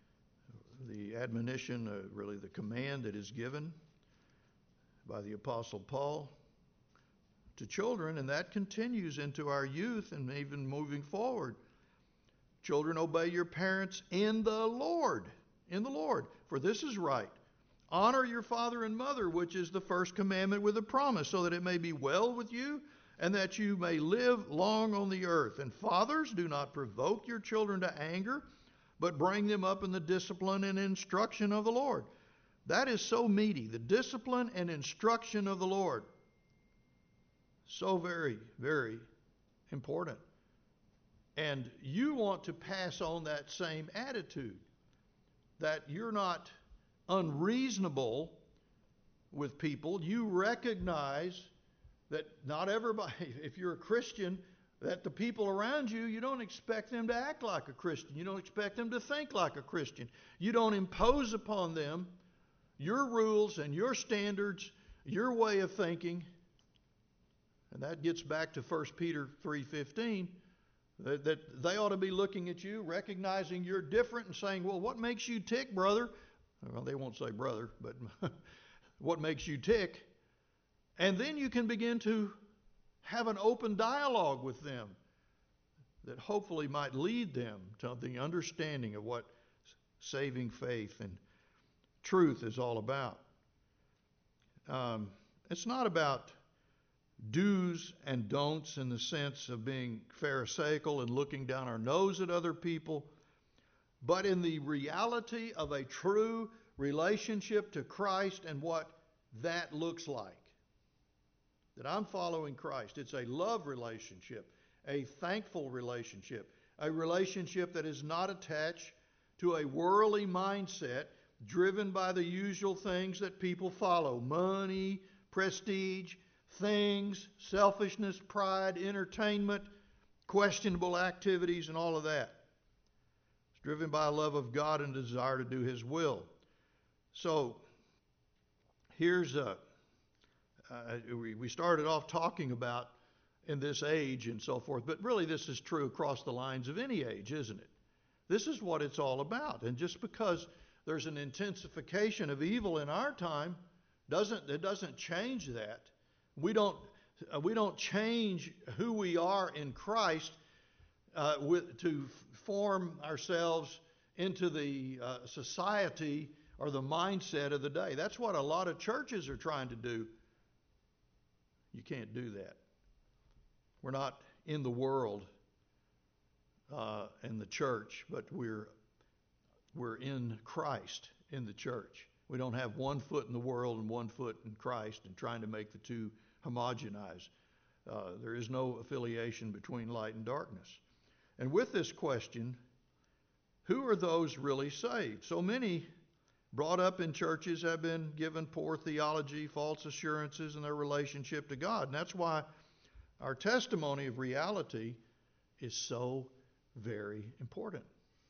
the admonition, uh, really the command that is given by the Apostle Paul to children, and that continues into our youth and even moving forward. Children, obey your parents in the Lord, in the Lord, for this is right. Honor your father and mother, which is the first commandment with a promise, so that it may be well with you and that you may live long on the earth. And fathers, do not provoke your children to anger, but bring them up in the discipline and instruction of the Lord. That is so meaty, the discipline and instruction of the Lord. So very, very important. And you want to pass on that same attitude, that you're not unreasonable with people. You recognize that not everybody, if you're a Christian, that the people around you, you don't expect them to act like a Christian. You don't expect them to think like a Christian. You don't impose upon them your rules and your standards, your way of thinking. And that gets back to First Peter three fifteen, that, that they ought to be looking at you, recognizing you're different and saying, well, what makes you tick, brother? Well, they won't say brother, but what makes you tick? And then you can begin to have an open dialogue with them that hopefully might lead them to the understanding of what saving faith and truth is all about. Um, it's not about do's and don'ts in the sense of being pharisaical and looking down our nose at other people, but in the reality of a true relationship to Christ and what that looks like. That I'm following Christ. It's a love relationship, a thankful relationship, a relationship that is not attached to a worldly mindset driven by the usual things that people follow: money, prestige, things, selfishness, pride, entertainment, questionable activities, and all of that. It's driven by a love of God and a desire to do His will. So, here's a, uh, we, we started off talking about in this age and so forth, but really this is true across the lines of any age, isn't it? This is what it's all about. And just because there's an intensification of evil in our time, doesn't it doesn't change that. We don't uh, we don't change who we are in Christ uh, with, to form ourselves into the uh, society or the mindset of the day. That's what a lot of churches are trying to do. You can't do that. We're not in the world uh, in the church, but we're we're in Christ in the church. We don't have one foot in the world and one foot in Christ and trying to make the two homogenize. Uh, there is no affiliation between light and darkness. And with this question, who are those really saved? So many brought up in churches have been given poor theology, false assurances in their relationship to God. And that's why our testimony of reality is so very important.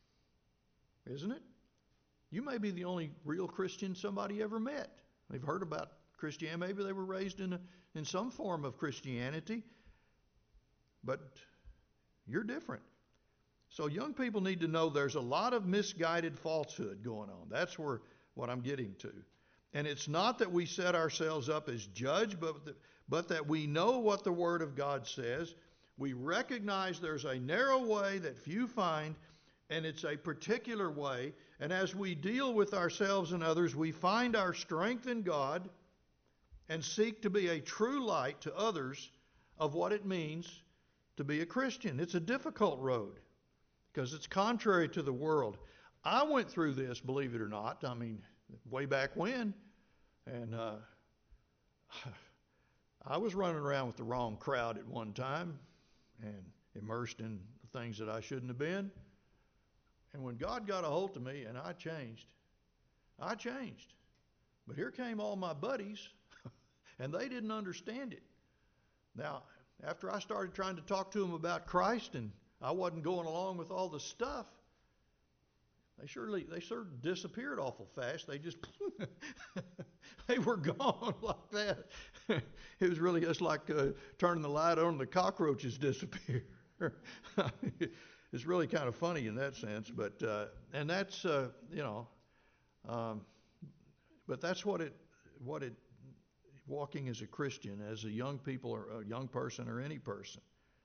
Isn't it? You may be the only real Christian somebody ever met. They've heard about Christianity. Maybe they were raised in a, in some form of Christianity. But you're different. So young people need to know there's a lot of misguided falsehood going on. That's where what I'm getting to. And it's not that we set ourselves up as judge, but, that, but that we know what the Word of God says. We recognize there's a narrow way that few find, and it's a particular way. And as we deal with ourselves and others, we find our strength in God and seek to be a true light to others of what it means to be a Christian. It's a difficult road because it's contrary to the world. I went through this, believe it or not, I mean, way back when. And uh, I was running around with the wrong crowd at one time and immersed in things that I shouldn't have been. And when God got a hold of me and I changed, I changed. But here came all my buddies, and they didn't understand it. Now, after I started trying to talk to them about Christ and I wasn't going along with all the stuff, they surely they sort of disappeared awful fast. They just they were gone like that. It was really just like uh, turning the light on and the cockroaches disappear. It's really kind of funny in that sense, but uh, and that's uh, you know, um, but that's what it what it walking as a Christian, as a young people or a young person or any person,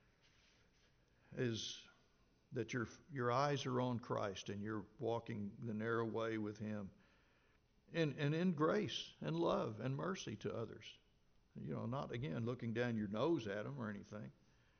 is that your your eyes are on Christ and you're walking the narrow way with Him, and and in grace and love and mercy to others. You know, not again looking down your nose at them or anything.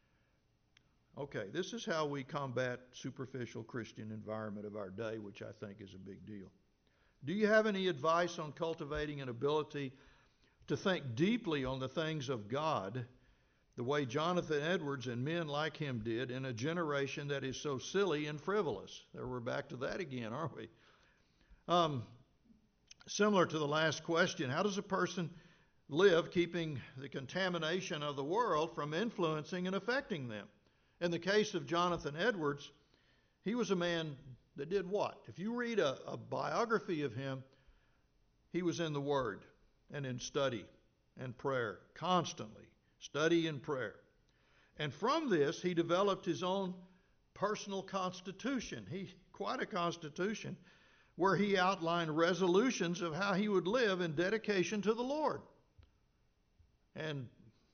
Okay, this is how we combat superficial Christian environment of our day, which I think is a big deal. Do you have any advice on cultivating an ability to think deeply on the things of God, the way Jonathan Edwards and men like him did in a generation that is so silly and frivolous? There, we're back to that again, aren't we? Um, similar to the last question, how does a person live keeping the contamination of the world from influencing and affecting them? In the case of Jonathan Edwards, he was a man that did what? If you read a, a biography of him, he was in the Word and in study and prayer, constantly. Study and prayer. And from this, he developed his own personal constitution. He quite a constitution where he outlined resolutions of how he would live in dedication to the Lord. And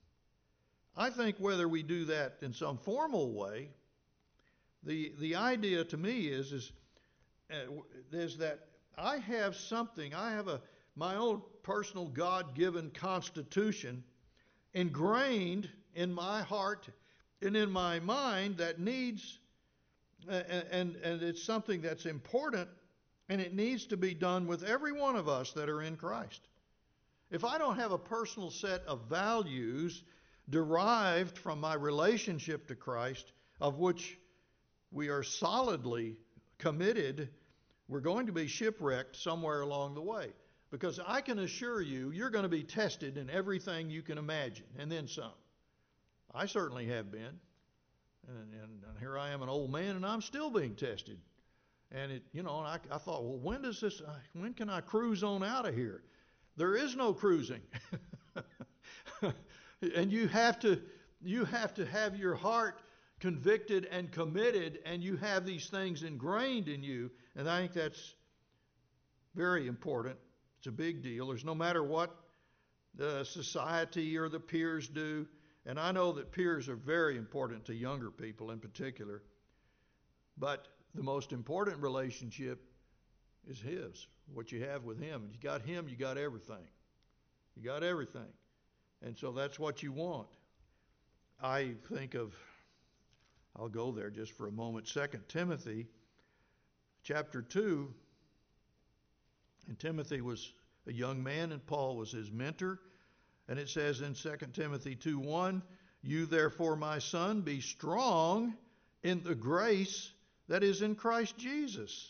I think whether we do that in some formal way, the the idea to me is is uh, is that I have something, I have a my own personal God-given constitution ingrained in my heart and in my mind that needs, uh, and and it's something that's important, and it needs to be done with every one of us that are in Christ. If I don't have a personal set of values derived from my relationship to Christ, of which we are solidly committed, we're going to be shipwrecked somewhere along the way. Because I can assure you, you're going to be tested in everything you can imagine, and then some. I certainly have been. And, and here I am, an old man, and I'm still being tested. And it, you know, and I, I thought, well, when does this? When can I cruise on out of here? There is no cruising. And you have to, you have to have your heart convicted and committed, and you have these things ingrained in you. And I think that's very important. It's a big deal. There's no matter what the society or the peers do. And I know that peers are very important to younger people in particular. But the most important relationship is His, what you have with Him. If you got Him, you got everything. You got everything. And so that's what you want. I think of, I'll go there just for a moment, Second Timothy chapter two. And Timothy was a young man, and Paul was his mentor. And it says in Second Timothy two one, "You therefore, my son, be strong in the grace that is in Christ Jesus."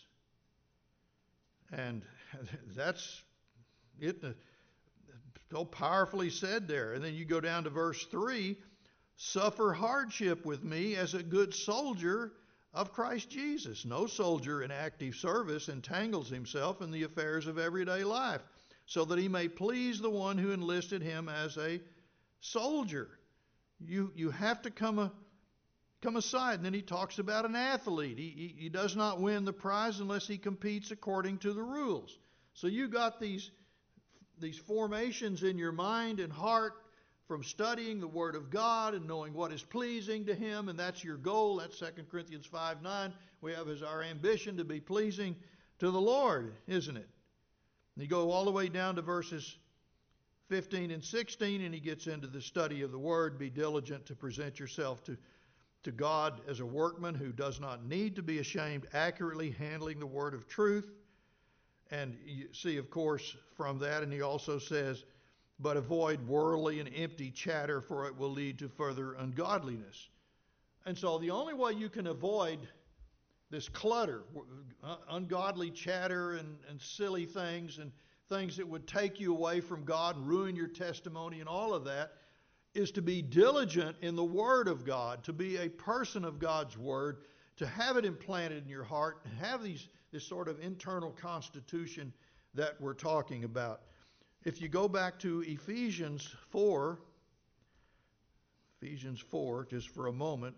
And that's it, so powerfully said there. And then you go down to verse three, "Suffer hardship with me as a good soldier of Christ Jesus." No soldier in active service entangles himself in the affairs of everyday life, so that he may please the one who enlisted him as a soldier. You you have to come a, come aside. And then he talks about an athlete. He, he, he does not win the prize unless he competes according to the rules. So you got these, these formations in your mind and heart from studying the Word of God and knowing what is pleasing to Him, and that's your goal. That's Second Corinthians five nine. We have as our ambition to be pleasing to the Lord, isn't it? And you go all the way down to verses fifteen and sixteen, and he gets into the study of the Word. Be diligent to present yourself to, to God as a workman who does not need to be ashamed, accurately handling the Word of truth. And you see, of course, from that, and he also says but avoid worldly and empty chatter, for it will lead to further ungodliness. And so the only way you can avoid this clutter, uh, ungodly chatter and, and silly things and things that would take you away from God and ruin your testimony and all of that, is to be diligent in the Word of God, to be a person of God's Word, to have it implanted in your heart, and have these this sort of internal constitution that we're talking about. If you go back to Ephesians four, Ephesians four, just for a moment,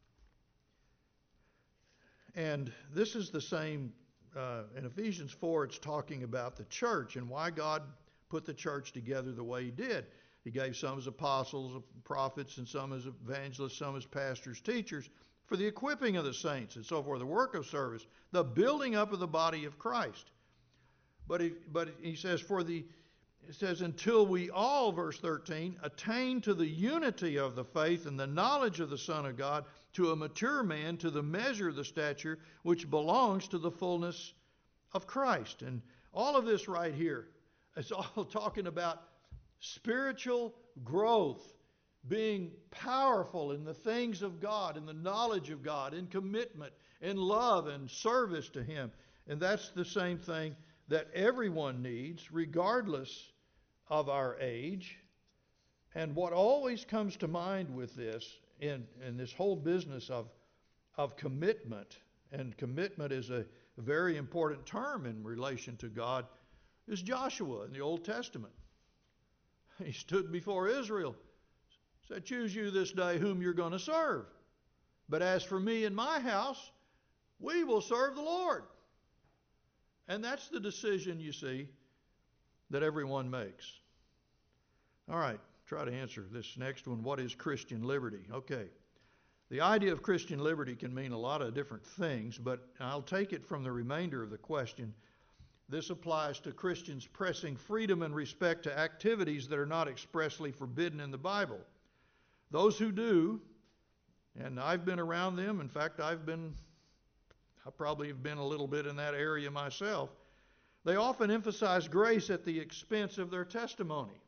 and this is the same, uh, in Ephesians four, it's talking about the church and why God put the church together the way He did. He gave some as apostles, prophets, and some as evangelists, some as pastors, teachers, for the equipping of the saints and so forth, the work of service, the building up of the body of Christ. But he, but he says, for the, it says, until we all, verse thirteen, attain to the unity of the faith and the knowledge of the Son of God, to a mature man, to the measure of the stature which belongs to the fullness of Christ. And all of this right here, it's all talking about spiritual growth, being powerful in the things of God, in the knowledge of God, in commitment, in love and service to Him. And that's the same thing that everyone needs, regardless of our age. And what always comes to mind with this, in, in this whole business of, of commitment, and commitment is a very important term in relation to God, is Joshua in the Old Testament. He stood before Israel, said, choose you this day whom you're going to serve. But as for me and my house, we will serve the Lord. And that's the decision, you see, that everyone makes. All right, try to answer this next one. What is Christian liberty? Okay. The idea of Christian liberty can mean a lot of different things, but I'll take it from the remainder of the question. This applies to Christians pressing freedom and respect to activities that are not expressly forbidden in the Bible. Those who do, and I've been around them, in fact, I've been, I probably have been a little bit in that area myself, they often emphasize grace at the expense of their testimony.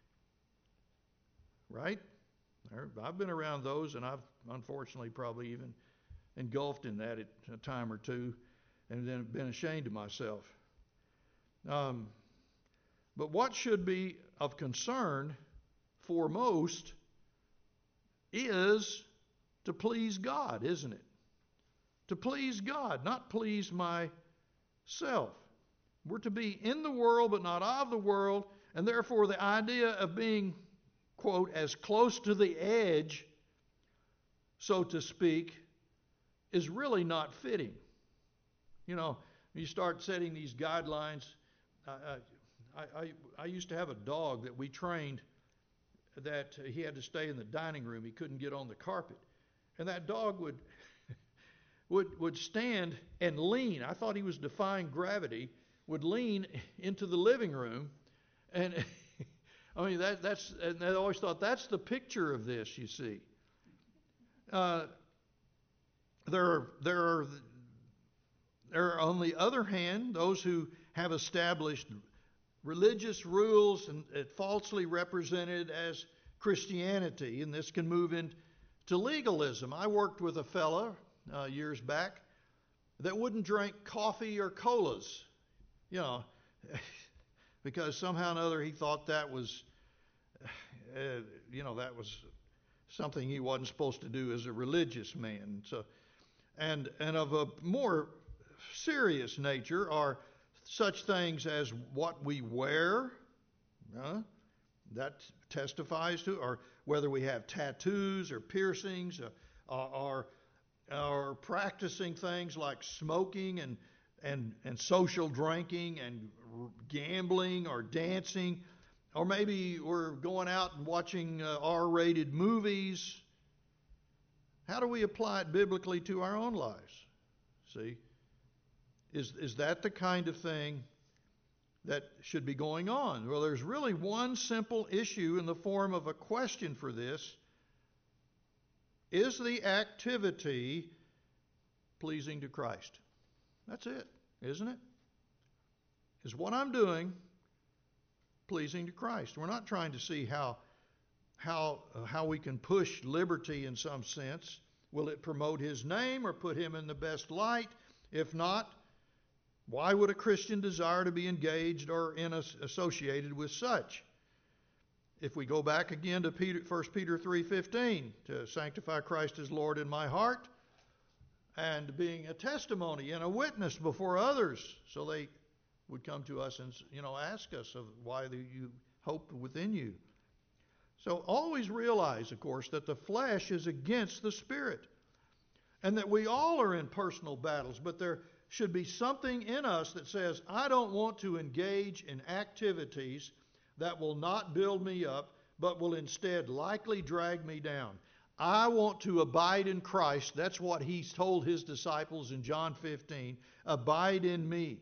Right? I've been around those, and I've unfortunately probably even engulfed in that at a time or two, and then been ashamed of myself. Um, but what should be of concern foremost is to please God, isn't it? To please God, not please myself. We're to be in the world but not of the world, and therefore the idea of being, quote, as close to the edge, so to speak, is really not fitting. You know, you start setting these guidelines. Uh, I, I, I used to have a dog that we trained that he had to stay in the dining room. He couldn't get on the carpet. And that dog would would would stand and lean. I thought he was defying gravity, would lean into the living room. And I mean, that that's, and I always thought that's the picture of this, you see. Uh, there are, there are, there are, on the other hand, those who have established religious rules and uh, falsely represented as Christianity, and this can move into legalism. I worked with a fella uh, years back that wouldn't drink coffee or colas, you know, because somehow or another he thought that was, uh, you know, that was something he wasn't supposed to do as a religious man. So, and and of a more serious nature are such things as what we wear, uh, that testifies to, or whether we have tattoos or piercings, uh, or, or practicing things like smoking and and and social drinking and gambling or dancing, or maybe we're going out and watching uh, R-rated movies. How do we apply it biblically to our own lives? See? Is, is that the kind of thing that should be going on? Well, there's really one simple issue in the form of a question for this. Is the activity pleasing to Christ? That's it, isn't it? Is what I'm doing pleasing to Christ. We're not trying to see how how uh, how we can push liberty in some sense. Will it promote His name or put Him in the best light? If not, why would a Christian desire to be engaged or in a, associated with such? If we go back again to Peter, First Peter three fifteen, to sanctify Christ as Lord in my heart, and being a testimony and a witness before others, so they would come to us and, you know, ask us of why you hope within you. So always realize, of course, that the flesh is against the Spirit, and that we all are in personal battles, but there should be something in us that says, I don't want to engage in activities that will not build me up, but will instead likely drag me down. I want to abide in Christ. That's what He told His disciples in John fifteen. Abide in me.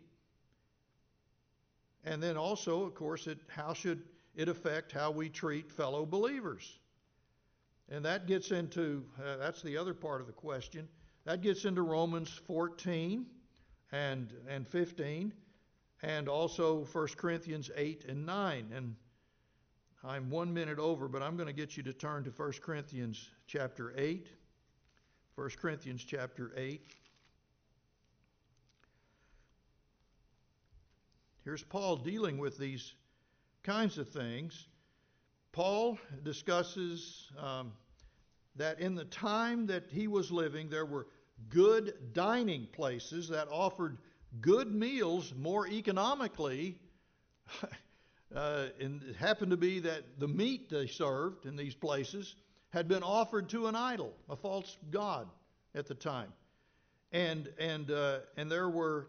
And then also, of course, it, how should it affect how we treat fellow believers? And that gets into, uh, that's the other part of the question. That gets into Romans fourteen and, and fifteen, and also First Corinthians eight and nine. And I'm one minute over, but I'm going to get you to turn to First Corinthians chapter eight. First Corinthians chapter eight. Here's Paul dealing with these kinds of things. Paul discusses um, that in the time that he was living, there were good dining places that offered good meals more economically. uh, and it happened to be that the meat they served in these places had been offered to an idol, a false god at the time. And, and, uh, and there were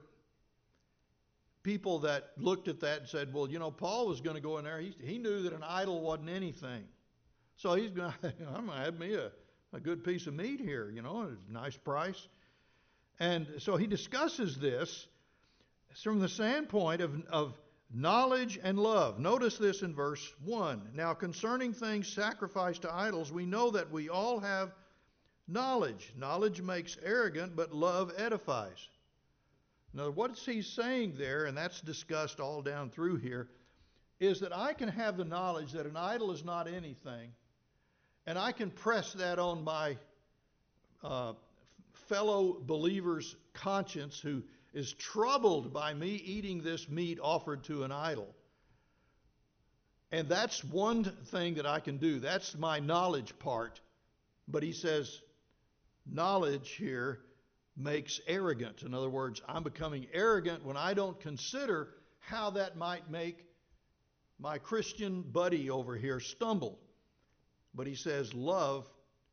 people that looked at that and said, well, you know, Paul was going to go in there. He, he knew that an idol wasn't anything. So he's going to, I'm going to have me a, a good piece of meat here, you know, a nice price. And so he discusses this from the standpoint of, of knowledge and love. Notice this in verse one. Now, concerning things sacrificed to idols, we know that we all have knowledge. Knowledge makes arrogant, but love edifies. Now, what he's saying there, and that's discussed all down through here, is that I can have the knowledge that an idol is not anything, and I can press that on my uh, fellow believer's conscience who is troubled by me eating this meat offered to an idol. And that's one thing that I can do. That's my knowledge part. But he says knowledge here makes arrogant. In other words, I'm becoming arrogant when I don't consider how that might make my Christian buddy over here stumble. But he says love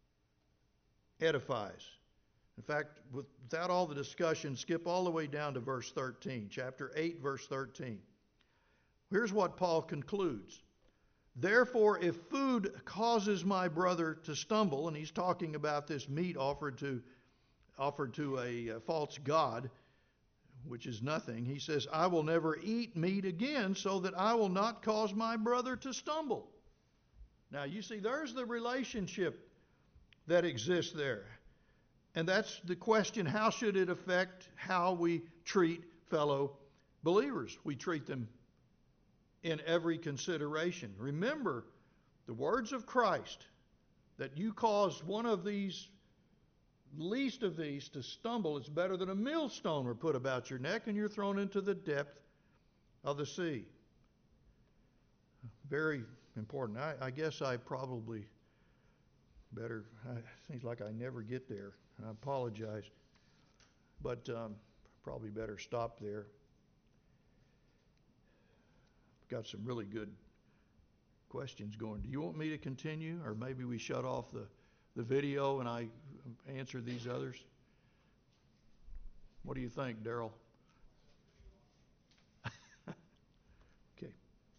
edifies. In fact, without all the discussion, skip all the way down to verse thirteen, chapter eight, verse thirteen. Here's what Paul concludes. Therefore, if food causes my brother to stumble, and he's talking about this meat offered to offered to a, a false god, which is nothing, he says, I will never eat meat again so that I will not cause my brother to stumble. Now, you see, there's the relationship that exists there. And that's the question, how should it affect how we treat fellow believers? We treat them in every consideration. Remember the words of Christ, that you cause one of these, least of these, to stumble. It's better than a millstone were put about your neck and you're thrown into the depth of the sea. Very important. I, I guess I probably better, it seems like I never get there. I apologize, but um, probably better stop there. Got some really good questions going. Do you want me to continue, or maybe we shut off the, the video and I answer these others? What do you think, Daryl? Okay.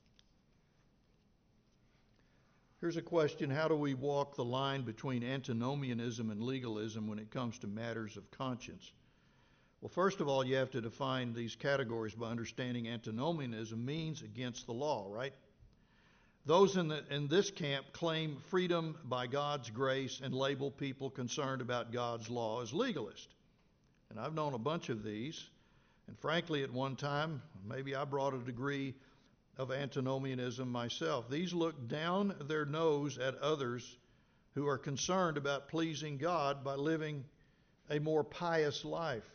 Here's a question. How do we walk the line between antinomianism and legalism when it comes to matters of conscience? Well, first of all, you have to define these categories by understanding antinomianism means against the law, right? Those in, the, in this camp claim freedom by God's grace and label people concerned about God's law as legalist. And I've known a bunch of these. And frankly, at one time, maybe I brought a degree of antinomianism myself. These look down their nose at others who are concerned about pleasing God by living a more pious life.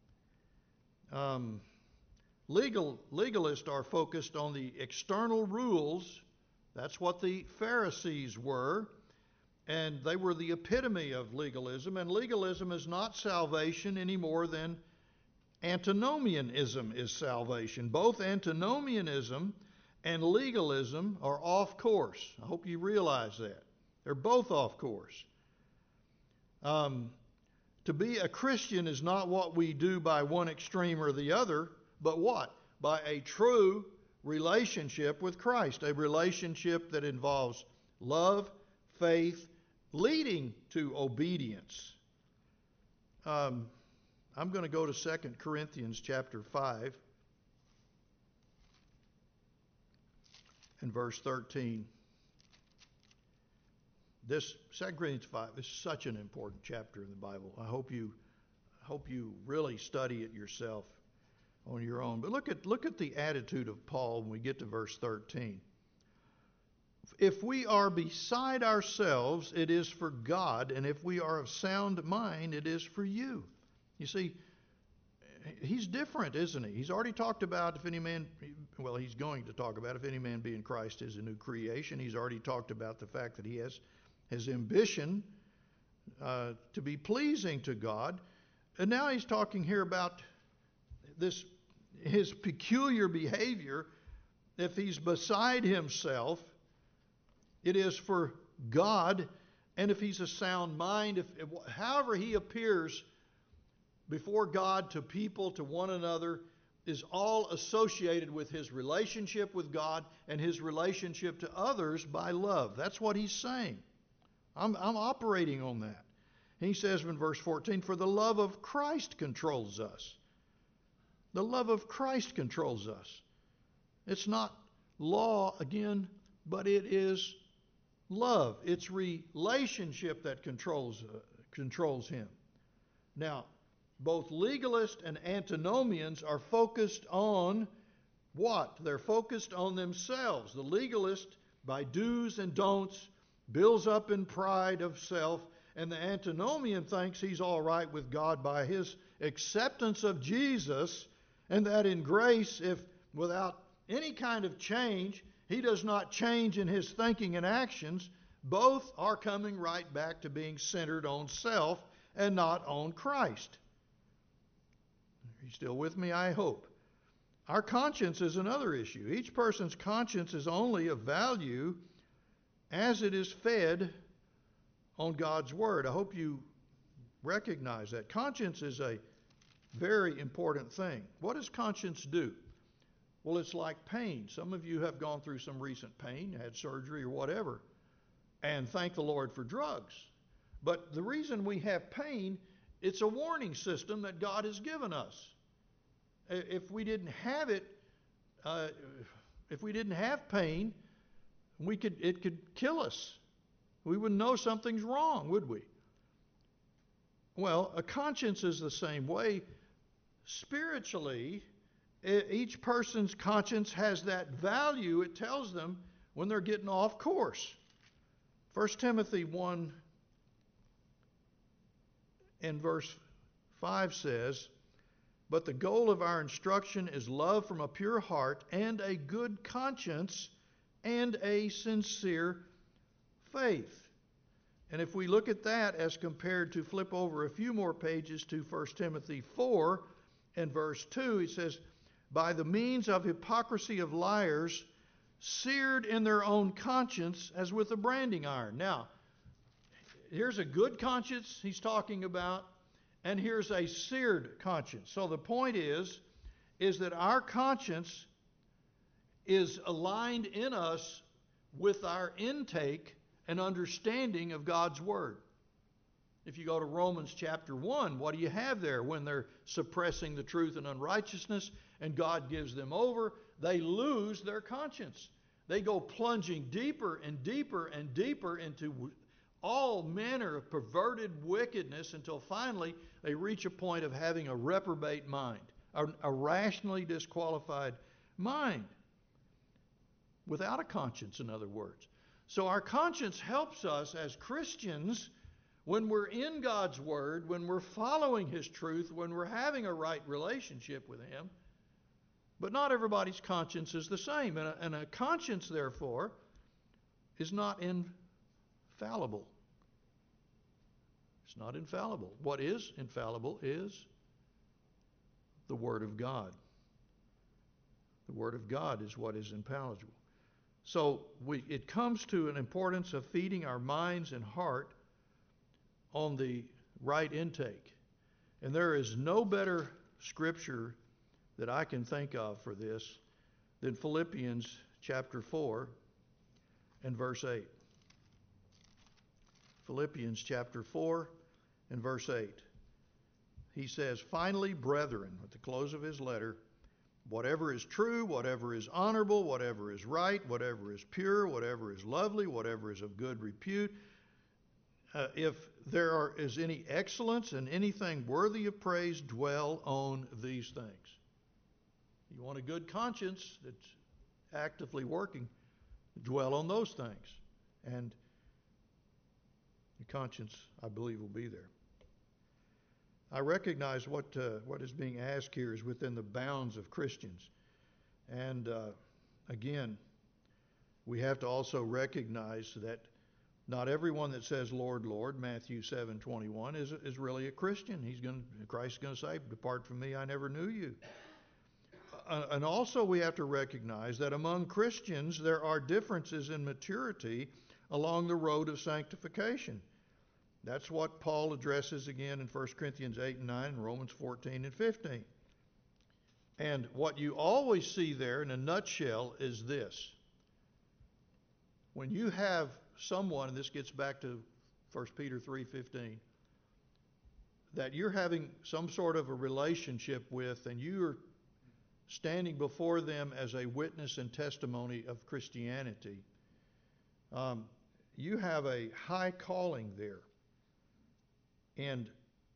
Um, legal legalists are focused on the external rules. That's what the Pharisees were, and they were the epitome of legalism. And legalism is not salvation any more than antinomianism is salvation. Both antinomianism and legalism are off course. I hope you realize that. They're both off course. Um, to be a Christian is not what we do by one extreme or the other, but what? By a true relationship with Christ, a relationship that involves love, faith, leading to obedience. Um, I'm going to go to Second Corinthians chapter five and verse thirteen. This Second Corinthians five is such an important chapter in the Bible. I hope you hope you really study it yourself on your own. But look at look at the attitude of Paul when we get to verse thirteen. If we are beside ourselves, it is for God, and if we are of sound mind, it is for you. You see, he's different, isn't he? He's already talked about if any man, well, he's going to talk about if any man be in Christ is a new creation. He's already talked about the fact that he has his ambition uh, to be pleasing to God. And now he's talking here about this, his peculiar behavior. If he's beside himself, it is for God. And if he's a sound mind, if, if however he appears before God, to people, to one another, is all associated with his relationship with God and his relationship to others by love. That's what he's saying. I'm, I'm operating on that. He says in verse fourteen, for the love of Christ controls us. The love of Christ controls us. It's not law again, but it is love. It's relationship that controls uh, controls him. Now, both legalists and antinomians are focused on what? They're focused on themselves. The legalist, by do's and don'ts, builds up in pride of self, and the antinomian thinks he's all right with God by his acceptance of Jesus, and that in grace, if without any kind of change, he does not change in his thinking and actions, both are coming right back to being centered on self and not on Christ. Are you still with me? I hope. Our conscience is another issue. Each person's conscience is only of value as it is fed on God's Word. I hope you recognize that. Conscience is a very important thing. What does conscience do? Well, it's like pain. Some of you have gone through some recent pain, had surgery or whatever, and thank the Lord for drugs. But the reason we have pain, it's a warning system that God has given us. If we didn't have it, uh, if we didn't have pain, we could it could kill us. We wouldn't know something's wrong, would we? Well, a conscience is the same way. Spiritually, each person's conscience has that value. It tells them when they're getting off course. First Timothy one and verse five says, but the goal of our instruction is love from a pure heart and a good conscience and a sincere faith. And if we look at that as compared to, flip over a few more pages to First Timothy four and verse two, it says, by the means of hypocrisy of liars, seared in their own conscience as with a branding iron. Now, here's a good conscience he's talking about, and here's a seared conscience. So the point is, is that our conscience is aligned in us with our intake and understanding of God's Word. If you go to Romans chapter one, what do you have there? When they're suppressing the truth and unrighteousness and God gives them over, they lose their conscience. They go plunging deeper and deeper and deeper into all manner of perverted wickedness until finally they reach a point of having a reprobate mind, a, a rationally disqualified mind. without a conscience, in other words. So our conscience helps us as Christians when we're in God's Word, when we're following His truth, when we're having a right relationship with Him. But not everybody's conscience is the same. And a, and a conscience, therefore, is not infallible. It's not infallible. What is infallible is the Word of God. The Word of God is what is infallible. So we, it comes to an importance of feeding our minds and heart on the right intake. And there is no better scripture that I can think of for this than Philippians chapter four and verse eight. Philippians chapter four and verse eight. He says, "Finally, brethren," at the close of his letter, "whatever is true, whatever is honorable, whatever is right, whatever is pure, whatever is lovely, whatever is of good repute, uh, if there are, is any excellence and anything worthy of praise, dwell on these things." You want a good conscience that's actively working, dwell on those things. And the conscience, I believe, will be there. I recognize what uh, what is being asked here is within the bounds of Christians. And uh, again, we have to also recognize that not everyone that says, "Lord, Lord," Matthew seven twenty-one, is is really a Christian. He's going Christ's going to say, "Depart from me, I never knew you." Uh, and also we have to recognize that among Christians there are differences in maturity along the road of sanctification. That's what Paul addresses again in First Corinthians eight and nine and Romans fourteen and fifteen. And what you always see there in a nutshell is this. When you have someone, and this gets back to First Peter three fifteen, that you're having some sort of a relationship with, and you're standing before them as a witness and testimony of Christianity, um, you have a high calling there. And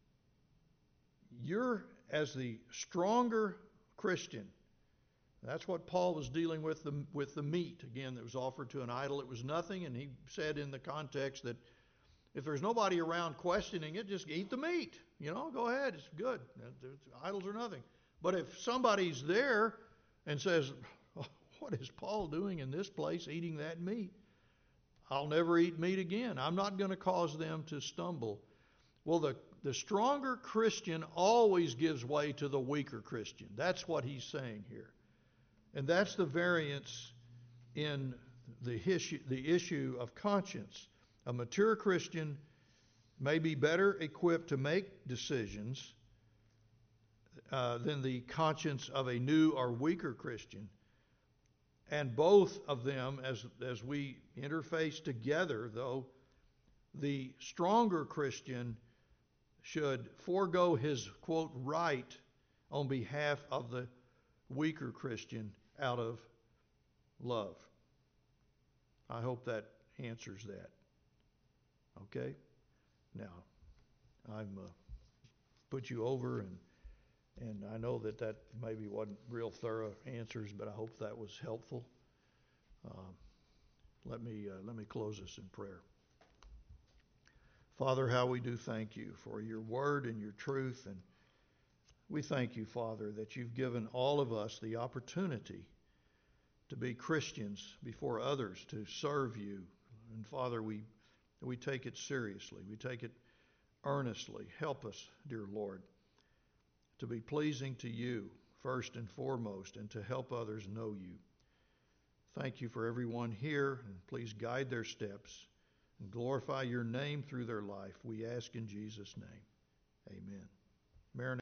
you're, as the stronger Christian, that's what Paul was dealing with, the, with the meat, again, that was offered to an idol. It was nothing, and he said in the context that if there's nobody around questioning it, just eat the meat. You know, go ahead, it's good. Idols are nothing. But if somebody's there and says, "Oh, what is Paul doing in this place eating that meat? I'll never eat meat again. I'm not going to cause them to stumble." Well, the, the stronger Christian always gives way to the weaker Christian. That's what he's saying here. And that's the variance in the issue, the issue of conscience. A mature Christian may be better equipped to make decisions uh, than the conscience of a new or weaker Christian. And both of them, as, as we interface together, though, the stronger Christian should forego his, quote, right on behalf of the weaker Christian out of love. I hope that answers that. Okay? Now, I've uh, put you over, and and I know that that maybe wasn't real thorough answers, but I hope that was helpful. Um, let me uh, let me close this in prayer. Father, how we do thank you for your word and your truth, and we thank you, Father, that you've given all of us the opportunity to be Christians before others, to serve you. And Father, we we take it seriously. We take it earnestly. Help us, dear Lord, to be pleasing to you first and foremost, and to help others know you. Thank you for everyone here, and please guide their steps and glorify your name through their life. We ask in Jesus' name. Amen. Marinate.